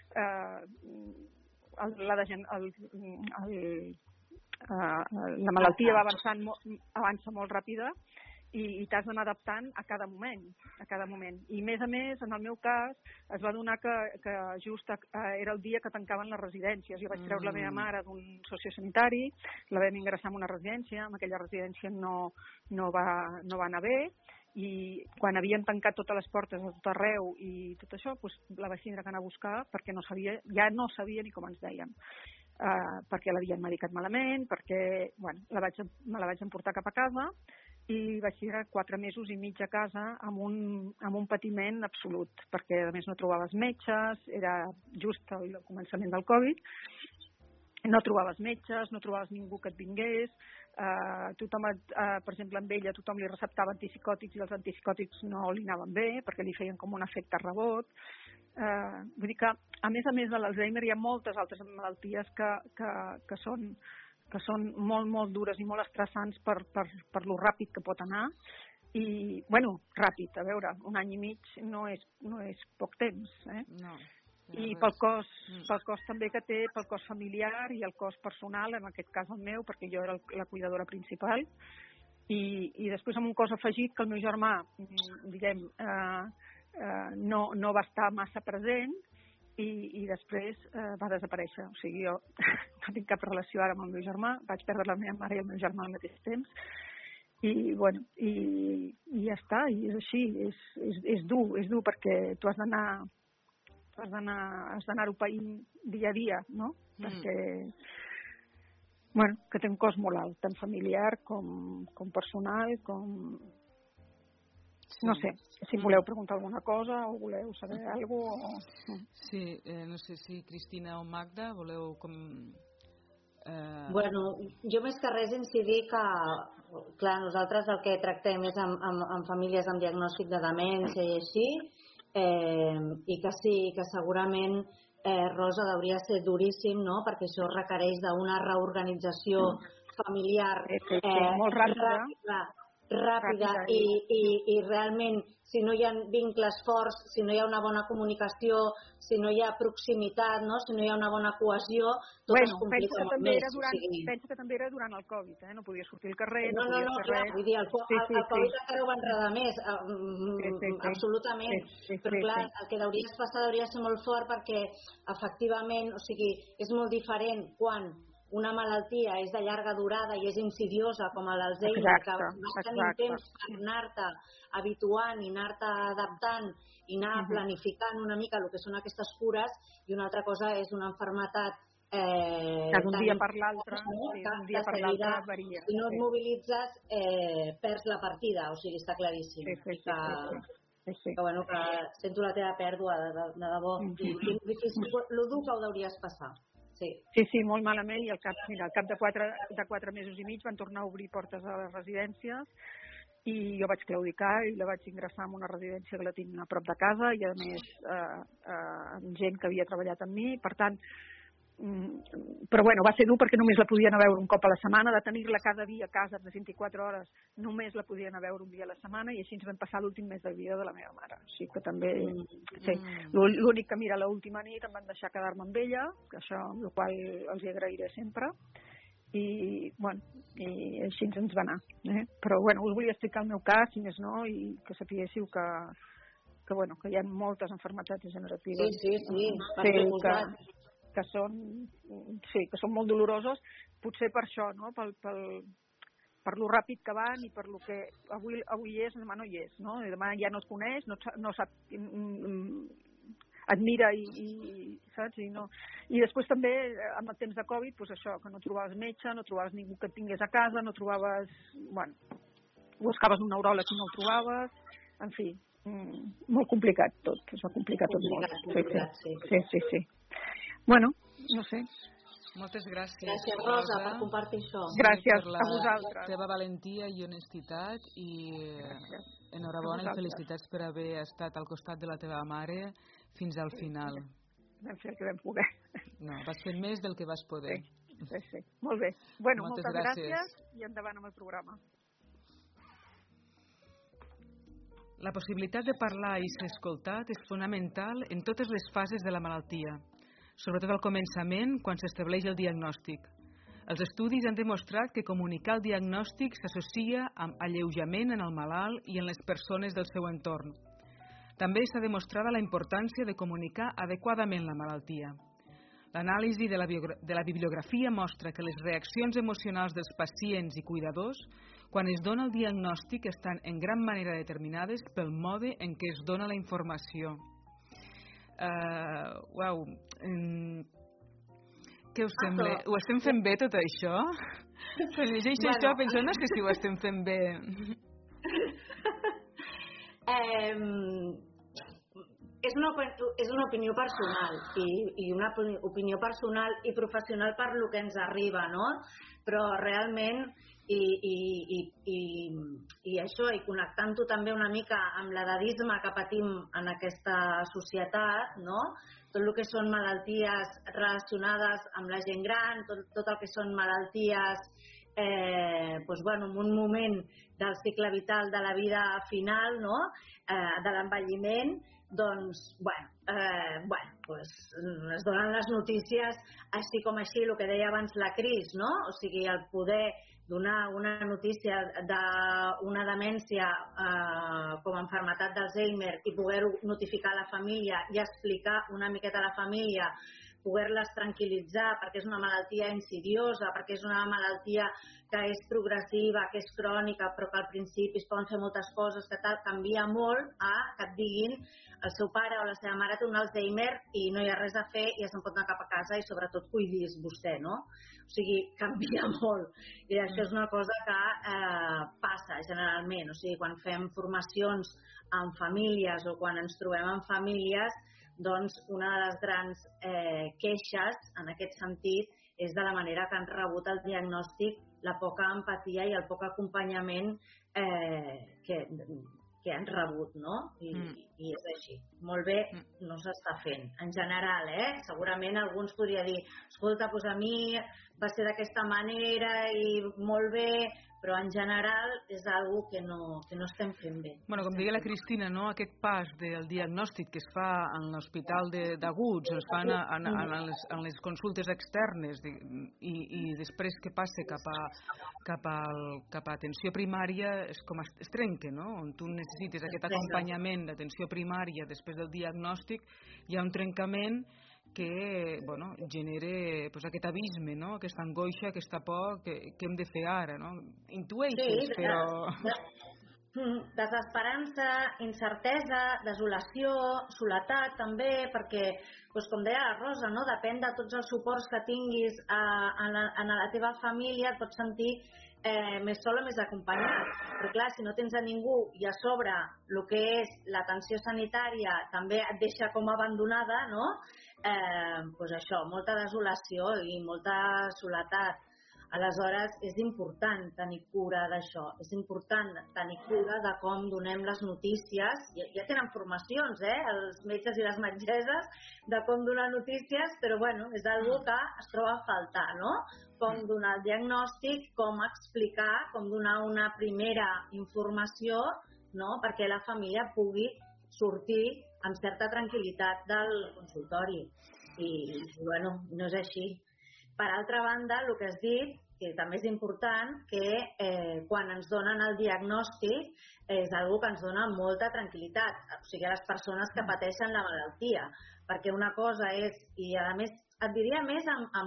la malaltia avança molt ràpida i t'has d'anar adaptant a cada moment. I a més, en el meu cas, es va donar que just era el dia que tancaven les residències. Jo vaig treure la meva mare d'un sociosanitari, la vam ingressar en una residència, en aquella residència no va anar bé, i quan havien tancat totes les portes a tot arreu i tot això, doncs la vaig tindre que anar a buscar perquè ja no sabia ni com ens deien. Perquè l'havien medicat malament, perquè me la vaig emportar cap a casa i vaig tindre 4 mesos i mig a casa amb un patiment absolut, perquè a més no trobaves metges, era just al començament del Covid, no trobaves metges, no trobaves ningú que et vingués, tothom, per exemple, amb ella tothom li receptava antipsicòtics i els antipsicòtics no li anaven bé perquè li feien com un efecte rebot. Vull dir que, a més de l'Alzheimer, hi ha moltes altres malalties que són molt, molt dures i molt estressants per lo ràpid que pot anar. I, ràpid, a veure, un any i mig no és poc temps, No. I pel cost també que té, pel cost familiar i el cost personal, en aquest cas el meu, perquè jo era la cuidadora principal, i després amb un cost afegit que el meu germà, diguem, no va estar massa present i després va desaparèixer. O sigui, jo no tinc cap relació ara amb el meu germà, vaig perdre la meva mare i el meu germà al mateix temps, i ja està, i és així, és dur perquè tu has d'anar-ho païnt dia a dia, no? Perquè, que té un cost molt alt, tant familiar com personal, com... No sé, si voleu preguntar alguna cosa o voleu saber alguna cosa. Sí, no sé si Cristina o Magda voleu com... Jo més que res incidir que, clar, nosaltres el que tractem és amb famílies amb diagnòstic de demència i així, i que sí, que segurament, Rosa, hauria de ser duríssim, no?, perquè això requereix d'una reorganització familiar molt ràpida i realment, si no hi ha vincles forts, si no hi ha una bona comunicació, si no hi ha proximitat, no?, si no hi ha una bona cohesió, tot es complica molt més. Penso que també era durant el Covid, no podia sortir al carrer, no podia fer res. Vull dir, el Covid encara ho va enredar més, absolutament, però clar, el que hauria de ser molt fort perquè efectivament, o sigui, és molt diferent quan una malaltia és de llarga durada i és insidiosa, com l'Alzheimer, que vas tenir temps per anar-te habituant i anar-te adaptant i anar planificant una mica el que són aquestes cures, i una altra cosa és una malaltia que d'un dia per l'altre varia. Si no et mobilitzes, perds la partida, o sigui, està claríssim. Que sento la teva pèrdua, de debò. Lo dur que ho deuries passar. Sí, molt malament, i al cap de 4 mesos i mig van tornar a obrir portes a les residències i jo vaig claudicar i la vaig ingressar en una residència que la tinc a prop de casa i a més amb gent que havia treballat amb mi, per tant, però va ser dur perquè només la podien veure un cop a la setmana, de tenir-la cada dia a casa de 24 hores, només la podien veure un dia a la setmana, i així ens vam passar l'últim mes de vida de la meva mare. Així que també, l'únic que mira l'última nit em van deixar quedar-me amb ella, que això, el qual els hi agrairé sempre, i així ens va anar. Però us volia explicar el meu cas, si més no, i que sapiguéssiu que hi ha moltes malalties degeneratives. Que són molt doloroses, potser per això, no? Per lo ràpid que van i per lo que avui és, demà no hi és, no? I demà ja no et coneix, no sap, et mira i saps? I després també, amb el temps de Covid, això, que no trobaves metge, no trobaves ningú que et tingués a casa, no trobaves, buscaves un neuròleg i no el trobaves, en fi, molt complicat tot, es va complicar tot molt. Sí. No sé. Moltes gràcies. Gràcies, Rosa, per compartir això. Gràcies a vosaltres. Per la teva valentia i honestitat i Enhorabona i felicitats per haver estat al costat de la teva mare fins al final. Vam fer el que vam poder. No, vas fer més del que vas poder. Sí. Molt bé. Bueno, moltes gràcies i endavant amb el programa. La possibilitat de parlar i ser escoltat és fonamental en totes les fases de la malaltia, sobretot al començament, quan s'estableix el diagnòstic. Els estudis han demostrat que comunicar el diagnòstic s'associa amb alleujament en el malalt i en les persones del seu entorn. També s'ha demostrat la importància de comunicar adequadament la malaltia. L'anàlisi de la bibliografia mostra que les reaccions emocionals dels pacients i cuidadors quan es dona el diagnòstic estan en gran manera determinades pel mode en què es dona la informació. Què us sembla? Ho estem fent bé tot això? Quan llegeixo això penso, no sé si ho estem fent bé. És una opinió personal i una opinió personal i professional per lo que ens arriba, no? Però realment i això, i connectant-ho també una mica amb l'edadisme que patim en aquesta societat, no? Tot el que són malalties relacionades amb la gent gran, tot el que són malalties en un moment del cicle vital de la vida final, no? De l'envelliment, doncs, es donen les notícies així com així, el que deia abans la Cris, no? O sigui, el poder donar una notícia d'una demència com a malaltia d'Alzheimer i poder-ho notificar a la família i explicar una miqueta a la família, poder-les tranquil·litzar perquè és una malaltia insidiosa, perquè és una malaltia que és progressiva, que és crònica, però que al principi es poden fer moltes coses, que tal, canvia molt a que et diguin el seu pare o la seva mare té un Alzheimer i no hi ha res a fer i ja se'n pot anar cap a casa i sobretot cuidis vostè, no? O sigui, canvia molt. I això és una cosa que passa generalment. O sigui, quan fem formacions amb famílies o quan ens trobem amb famílies, doncs una de les grans queixes en aquest sentit és de la manera que han rebut el diagnòstic, la poca empatia i el poc acompanyament que han rebut, no? I és així. Molt bé, no s'està fent. En general, segurament alguns podria dir, escolta, doncs a mi va ser d'aquesta manera i molt bé, però en general és algo que no estem fent bé. Bueno, com deia la Cristina, no? Aquest pas del diagnòstic que es fa en l'hospital d'aguts, es fan en les consultes externes i després que passa cap a atenció primària és com es trenca, no? On tu necessites aquest acompanyament d'atenció primària després del diagnòstic, hi ha un trencament que genera aquest abisme, no? Aquesta angoixa, aquesta por, què hem de fer ara, no? Intueixes, però... Desesperança, incertesa, desolació, soledat també, perquè, com deia la Rosa, no? Depèn de tots els suports que tinguis en la teva família, et pots sentir més sol o més acompanyat. Però clar, si no tens a ningú i a sobre el que és l'atenció sanitària també et deixa com abandonada, no? Doncs això, molta desolació i molta soledat. Aleshores, és important tenir cura d'això, és important tenir cura de com donem les notícies. Ja tenen formacions, els metges i les metgesses, de com donar notícies, però és algo que es troba a faltar, no? Com donar el diagnòstic, com explicar, com donar una primera informació, no? Perquè la família pugui sortir amb certa tranquil·litat del consultori. I, no és així. Per altra banda, el que has dit, que també és important, que quan ens donen el diagnòstic és una que ens dona molta tranquil·litat, o sigui, a les persones que pateixen la malaltia, perquè una cosa és, i a més et diria més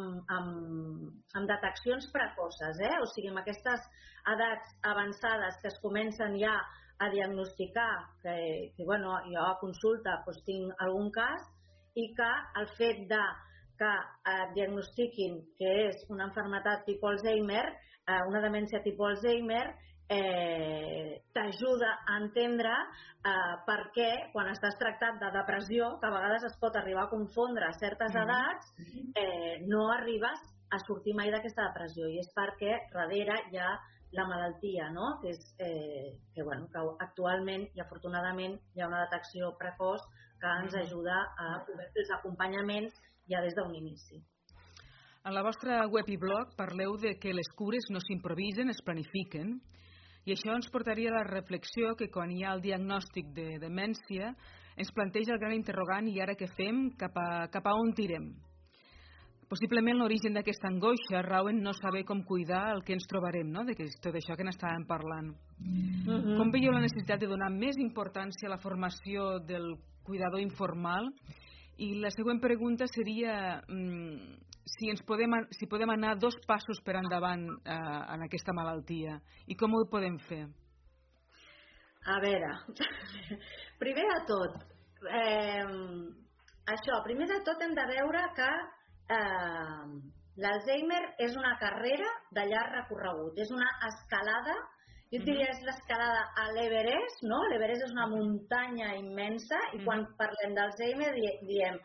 amb deteccions precoces, o sigui, amb aquestes edats avançades que es comencen ja a diagnosticar, que jo a consulta tinc algun cas, i que el fet que et diagnostiquin que és una malaltia tipus Alzheimer, una demència tipus Alzheimer, t'ajuda a entendre per què quan estàs tractat de depressió, que a vegades es pot arribar a confondre a certes edats, no arribes a sortir mai d'aquesta depressió, i és perquè darrere hi ha la malaltia, no? Que actualment i afortunadament hi ha una detecció precoç que ens ajuda a poder fer els acompanyaments ja des d'un inici. En la vostra web i blog parleu de que les cures no s'improvisen, es planifiquen, i això ens portaria a la reflexió que quan hi ha el diagnòstic de demència ens planteja el gran interrogant i ara què fem, cap a on tirem. Possiblement l'origen d'aquesta angoixa rau en no saber com cuidar el que ens trobarem, no? De tot això que n'estàvem parlant. Com veieu la necessitat de donar més importància a la formació del cuidador informal? I la següent pregunta seria si podem anar 2 passos per endavant en aquesta malaltia i com ho podem fer? A veure, primer de tot hem de veure que l'Alzheimer és una carrera de llarg recorregut, és una escalada. Jo diria és l'escalada a l'Everest, no? L'Everest és una muntanya immensa i quan parlem d'Alzheimer diem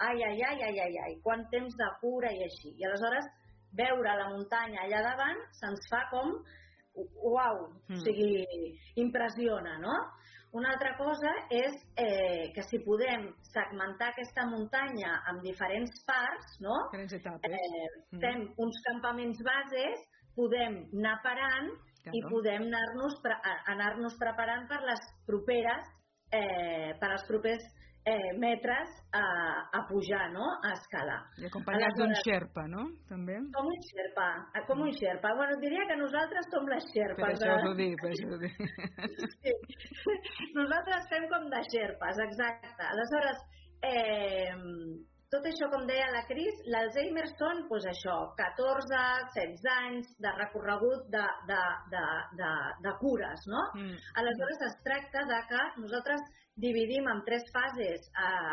ai, quant temps de cura i així. I aleshores veure la muntanya allà davant se'ns fa com uau, o sigui, impressiona, no? Una altra cosa és que si podem segmentar aquesta muntanya en diferents parts, no? Diferents etapes. Fem uns campaments bases, podem anar parant i podem anar-nos preparant per les properes als propers metres a pujar, no? A escalar. I acompanyats d'un xerpa, no? També? Com un xerpa. Bueno, diria que nosaltres som les xerpes. Per això us ho dic. Sí. Nosaltres fem com de xerpes, exacte. Aleshores, tot això, com deia la Cris, l'Alzheimer són, doncs això, 14, 16 anys de recorregut de cures, no? Aleshores es tracta de que nosaltres dividim en 3 fases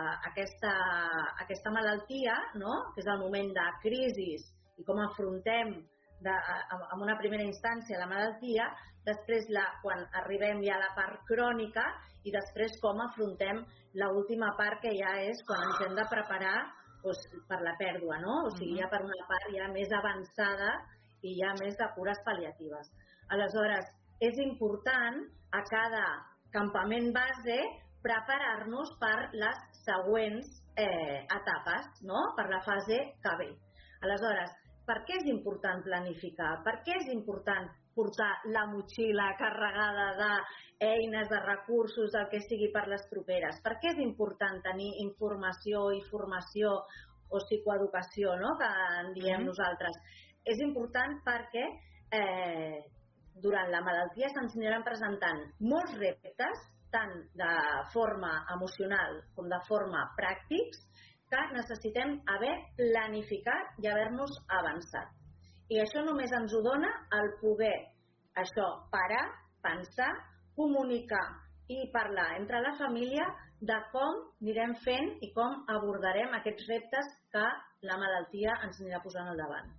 aquesta malaltia, no? Que és el moment de crisi i com afrontem en una primera instància la malaltia, després quan arribem ja a la part crònica i després com afrontem l'última part que ja és quan ens hem de preparar per la pèrdua, no? O sigui, ja per una part ja més avançada i ja més de cures pal·liatives. Aleshores, és important a cada campament base preparar-nos per les següents etapes, no? Per la fase que ve. Aleshores, per què és important planificar? Per què és important portar la motxilla carregada d'eines, de recursos, del que sigui per les properes? Per què és important tenir informació i formació o psicoeducació, no? Que en diem nosaltres? És important perquè durant la malaltia se'ns aniran presentant molts reptes, tant de forma emocional com de forma pràctics, que necessitem haver planificat i haver-nos avançat. I això només ens ho dona el poder parar, pensar, comunicar i parlar entre la família de com anirem fent i com abordarem aquests reptes que la malaltia ens anirà posant al davant.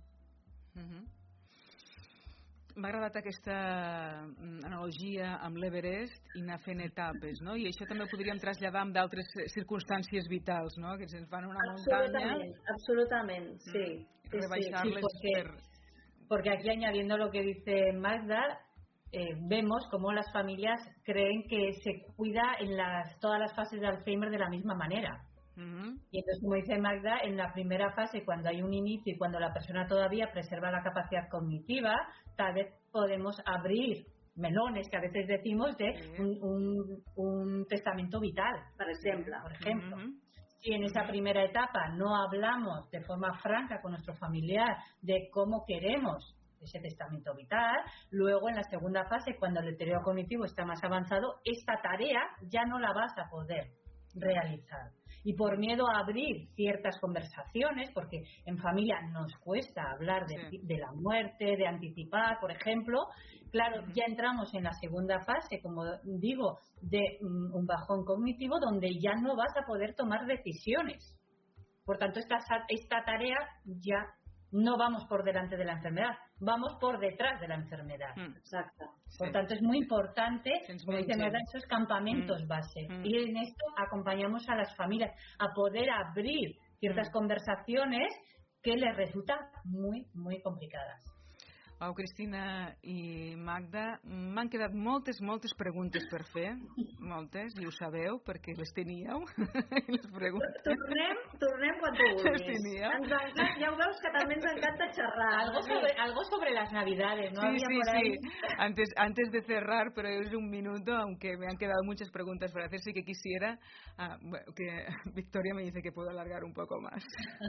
M'ha agradat aquesta analogia amb l'Everest i anar fent etapes, no? I això també ho podríem traslladar amb d'altres circumstàncies vitals, no? Que se'ns van a una montaña. Absolutamente, sí. Rebaixarles porque aquí, añadiendo lo que dice Magda, vemos cómo las familias creen que se cuida en todas las fases de Alzheimer de la misma manera. Y entonces, como dice Magda, en la primera fase, cuando hay un inicio y cuando la persona todavía preserva la capacidad cognitiva, tal vez podemos abrir melones, que a veces decimos, de un testamento vital, por ejemplo. Si en esa primera etapa no hablamos de forma franca con nuestro familiar de cómo queremos ese testamento vital, luego en la segunda fase, cuando el deterioro cognitivo está más avanzado, esta tarea ya no la vas a poder realizar. Y por miedo a abrir ciertas conversaciones, porque en familia nos cuesta hablar de la muerte, de anticipar, por ejemplo, claro, ya entramos en la segunda fase, como digo, de un bajón cognitivo donde ya no vas a poder tomar decisiones. Por tanto, esta tarea ya no vamos por delante de la enfermedad, vamos por detrás de la enfermedad. Exacto. Por tanto, es muy importante, como dice Magda, esos campamentos base. Y en esto acompañamos a las familias a poder abrir ciertas conversaciones que les resultan muy, muy complicadas. Pau, Cristina i Magda, m'han quedat moltes preguntes per fer, moltes, i ho sabeu perquè les teníeu, les preguntes. Tornem quan tu vulguis. Les teníeu. Ja ho veus que també ens encanta xerrar. Algo sobre las Navidades, ¿no? Sí. Antes de cerrar, pero es un minuto, aunque me han quedado muchas preguntas por hacer, sí que quisiera que Victoria me dice que puedo alargar un poco más.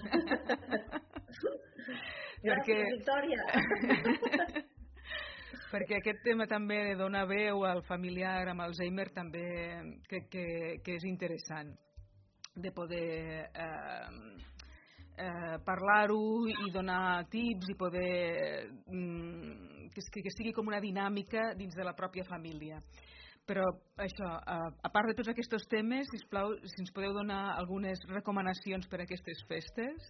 Gràcies, Victòria. Perquè aquest tema també de donar veu al familiar amb Alzheimer també crec que és interessant de poder parlar-ho i donar tips i poder que sigui com una dinàmica dins de la pròpia família. Però això, a part de tots aquests temes, sisplau, si ens podeu donar algunes recomanacions per a aquestes festes.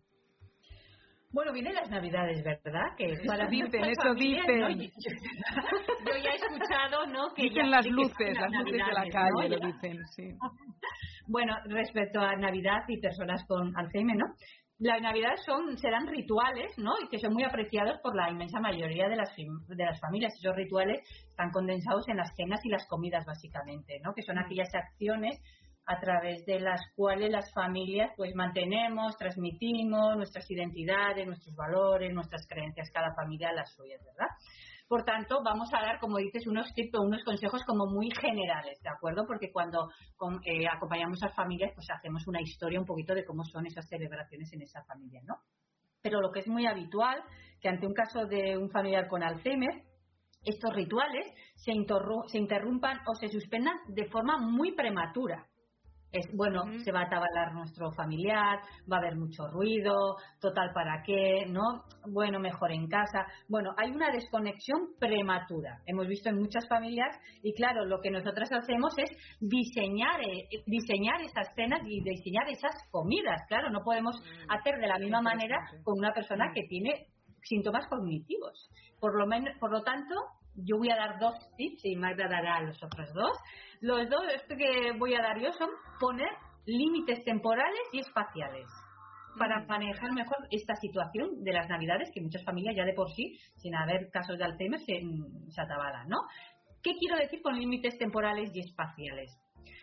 Bueno, vienen las Navidades, ¿verdad? Que para eso dicen. ¿no? Yo ya he escuchado, ¿no? Que dicen las luces de la calle, ¿no? Lo dicen, sí. Bueno, respecto a Navidad y personas con Alzheimer, ¿no? Las Navidades serán rituales, ¿no? Y que son muy apreciados por la inmensa mayoría de las familias. Esos rituales están condensados en las cenas y las comidas, básicamente, ¿no? Que son aquellas acciones a través de las cuales las familias pues mantenemos, transmitimos nuestras identidades, nuestros valores, nuestras creencias, cada familia las suyas, ¿verdad? Por tanto, vamos a dar, como dices, unos tips o unos consejos como muy generales, ¿de acuerdo? Porque cuando acompañamos a familias, pues hacemos una historia un poquito de cómo son esas celebraciones en esa familia, ¿no? Pero lo que es muy habitual, que ante un caso de un familiar con Alzheimer, estos rituales se interrumpan o se suspendan de forma muy prematura. Se va a atabalar nuestro familiar, va a haber mucho ruido, total para qué, ¿no? Bueno, mejor en casa. Bueno, hay una desconexión prematura. Hemos visto en muchas familias y claro, lo que nosotras hacemos es diseñar esas cenas y diseñar esas comidas. Claro, no podemos hacer de la misma manera con una persona que tiene síntomas cognitivos. Por lo tanto, yo voy a dar 2 tips y Magda dará los otros 2. Los 2 que voy a dar yo son poner límites temporales y espaciales para manejar mejor esta situación de las Navidades, que muchas familias ya de por sí, sin haber casos de Alzheimer, se atabalan, ¿no? ¿Qué quiero decir con límites temporales y espaciales?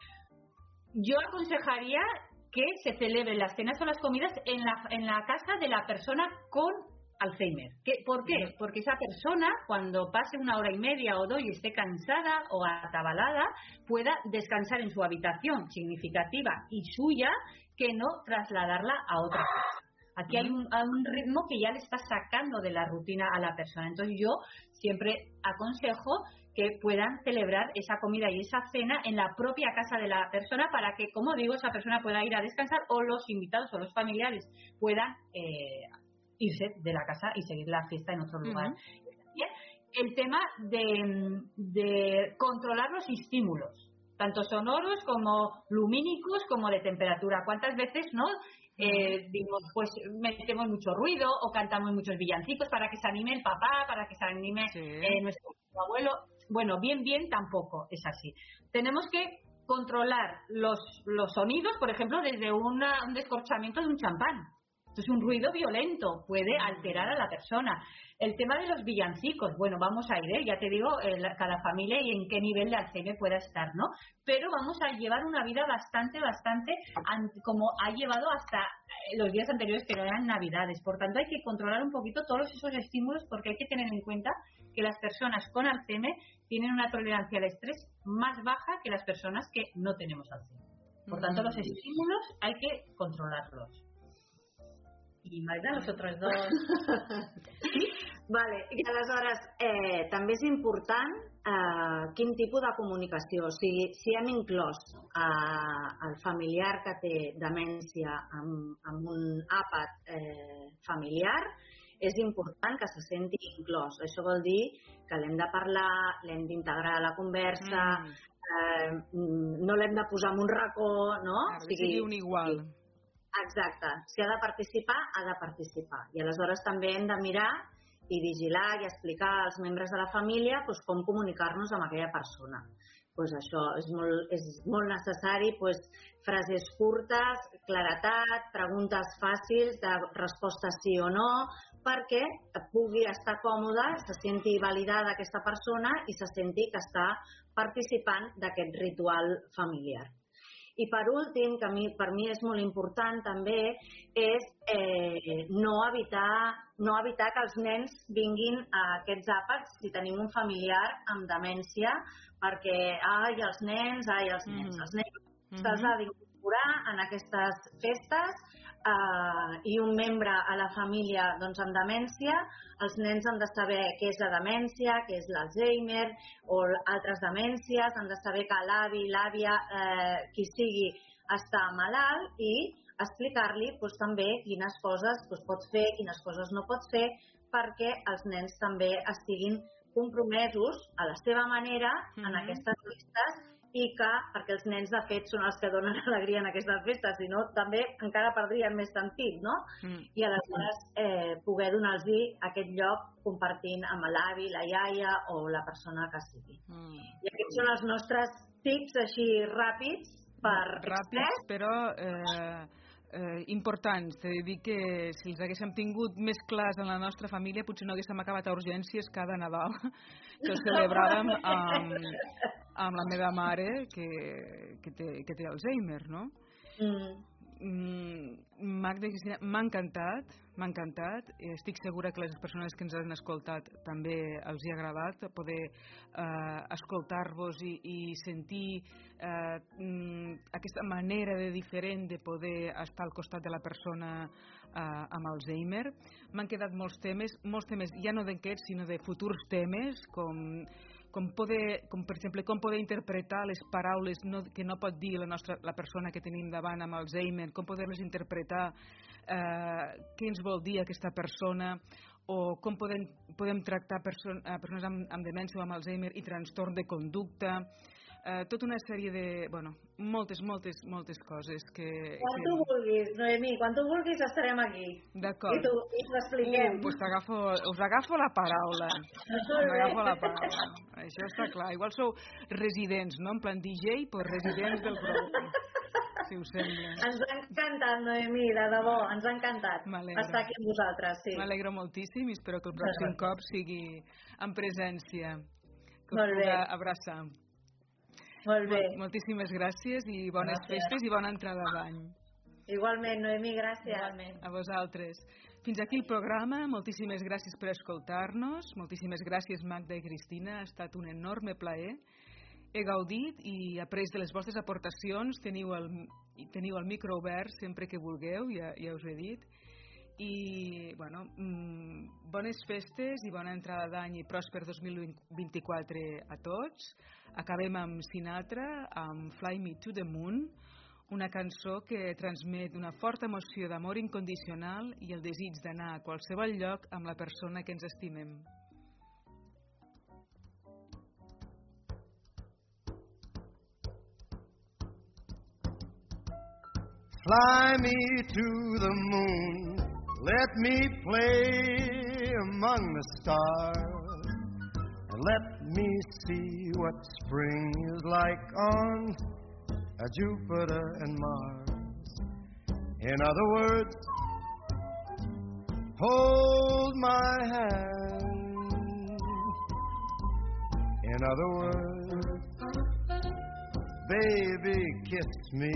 Yo aconsejaría que se celebren las cenas o las comidas en la casa de la persona con Alzheimer. ¿Por qué? Porque esa persona, cuando pase 1 hora y media o 2 y esté cansada o atabalada, pueda descansar en su habitación significativa y suya, que no trasladarla a otra casa. Aquí hay un ritmo que ya le está sacando de la rutina a la persona. Entonces yo siempre aconsejo que puedan celebrar esa comida y esa cena en la propia casa de la persona para que, como digo, esa persona pueda ir a descansar o los invitados o los familiares puedan irse de la casa y seguir la fiesta en otro lugar. El tema de controlar los estímulos, tanto sonoros como lumínicos como de temperatura. ¿Cuántas veces pues metemos mucho ruido o cantamos muchos villancicos para que se anime el papá, para que se anime nuestro abuelo? Bueno, bien tampoco es así. Tenemos que controlar los sonidos, por ejemplo, desde un descorchamiento de un champán. Entonces, un ruido violento puede alterar a la persona. El tema de los villancicos, bueno, vamos a ir, ya te digo, cada familia y en qué nivel de Alzheimer pueda estar, ¿no? Pero vamos a llevar una vida bastante, como ha llevado hasta los días anteriores que no eran Navidades. Por tanto, hay que controlar un poquito todos esos estímulos porque hay que tener en cuenta que las personas con Alzheimer tienen una tolerancia al estrés más baja que las personas que no tenemos Alzheimer. Por tanto, los estímulos hay que controlarlos. I Magda, els altres 2. Vale, i aleshores també és important quin tipus de comunicació, o sigui, si hem inclòs el familiar que té demència amb un àpat familiar, és important que se senti inclòs. Això vol dir que l'hem de parlar, l'hem d'integrar a la conversa, no l'hem de posar en un racó, no? Que sigui un igual. Exacte, si ha de participar, ha de participar. I aleshores també hem de mirar i vigilar i explicar als membres de la família com comunicar-nos amb aquella persona. pues això és molt necessari, pues, frases curtes, claretat, preguntes fàcils, de resposta sí o no, perquè pugui estar còmoda, se senti validada aquesta persona i se senti que està participant d'aquest ritual familiar. I per últim, que per mi és molt important també, és no evitar que els nens vinguin a aquests àpats si tenim un familiar amb demència, perquè, els nens, els nens. Se'ls ha d'incorporar en aquestes festes i un membre a la família amb demència. Els nens han de saber què és la demència, què és l'Alzheimer o altres demències, han de saber que l'avi, l'àvia, qui sigui, està malalt i explicar-li també quines coses pot fer, quines coses no pot fer, perquè els nens també estiguin compromesos a la seva manera en aquestes festes i perquè els nens de fet són els que donen alegria en aquestes festes, si no també encara perdrien més sentit, no? I aleshores poder donar-los aquest lloc compartint amb l'avi, la iaia o la persona que sigui. I aquests són els nostres tips així ràpids ràpids, però importants. He de dir que si els haguéssim tingut més clars en la nostra família potser no haguéssim acabat a urgències cada Nadal, que ho celebràvem amb la meva mare que té Alzheimer, no? Magda i Cristina, m'ha encantat. Estic segura que les persones que ens han escoltat també els hi ha agradat poder escoltar-vos i sentir aquesta manera diferent de poder estar al costat de la persona amb Alzheimer. M'han quedat molts temes, ja no d'aquests, sinó de futurs temes, com per exemple, com poder interpretar les paraules que no pot dir la persona que tenim davant amb Alzheimer, com poder-les interpretar, què ens vol dir aquesta persona, o com podem tractar persones amb demència o amb Alzheimer i trastorn de conducta, tota una sèrie de, moltes coses que... Quan tu vulguis, Noemí, quan tu vulguis estarem aquí. D'acord. I t'ho expliquem. Us agafo la paraula. Això està clar. Igual sou residents, no? En plan DJ, però residents del programa. Si us sembla. Ens ha encantat, Noemí, de debò, ens ha encantat estar aquí amb vosaltres. Sí. M'alegro moltíssim i espero que el pròxim cop sigui en presència, que us Molt bé. puga abraçar. Molt bé. Moltíssimes gràcies i bones festes i bona entrada d'any. Igualment, Noemí, gràcies. Igualment. A vosaltres. Fins aquí el programa. Moltíssimes gràcies per escoltar-nos. Moltíssimes gràcies, Magda i Cristina. Ha estat un enorme plaer. He gaudit i après de les vostres aportacions. Teniu el micro obert sempre que vulgueu, ja us ho he dit. I, bones festes i bona entrada d'any i pròsper 2024 a tots. Acabem amb Sinatra, amb Fly Me to the Moon, una cançó que transmet una forta emoció d'amor incondicional i el desig d'anar a qualsevol lloc amb la persona que ens estimem. Fly me to the moon, let me play among the stars, and let me see what spring is like on Jupiter and Mars. In other words, hold my hand. In other words, baby, kiss me.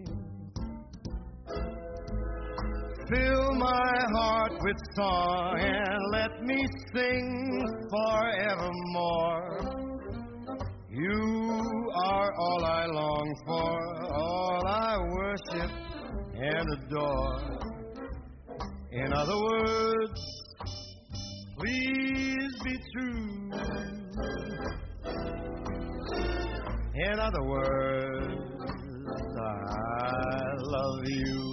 Fill my heart with song and let me sing forevermore. You are all I long for, all I worship and adore. In other words, please be true. In other words, I love you.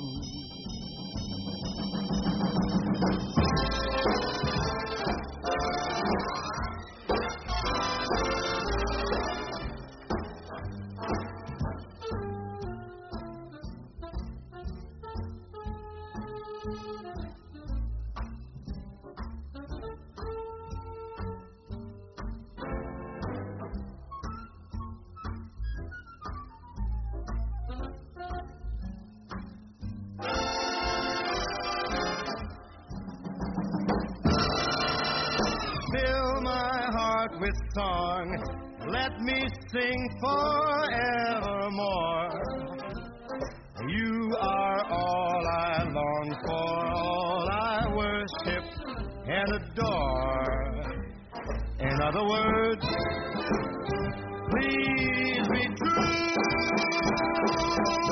with song. Let me sing forevermore. You are all I long for, all I worship and adore. In other words, please be true.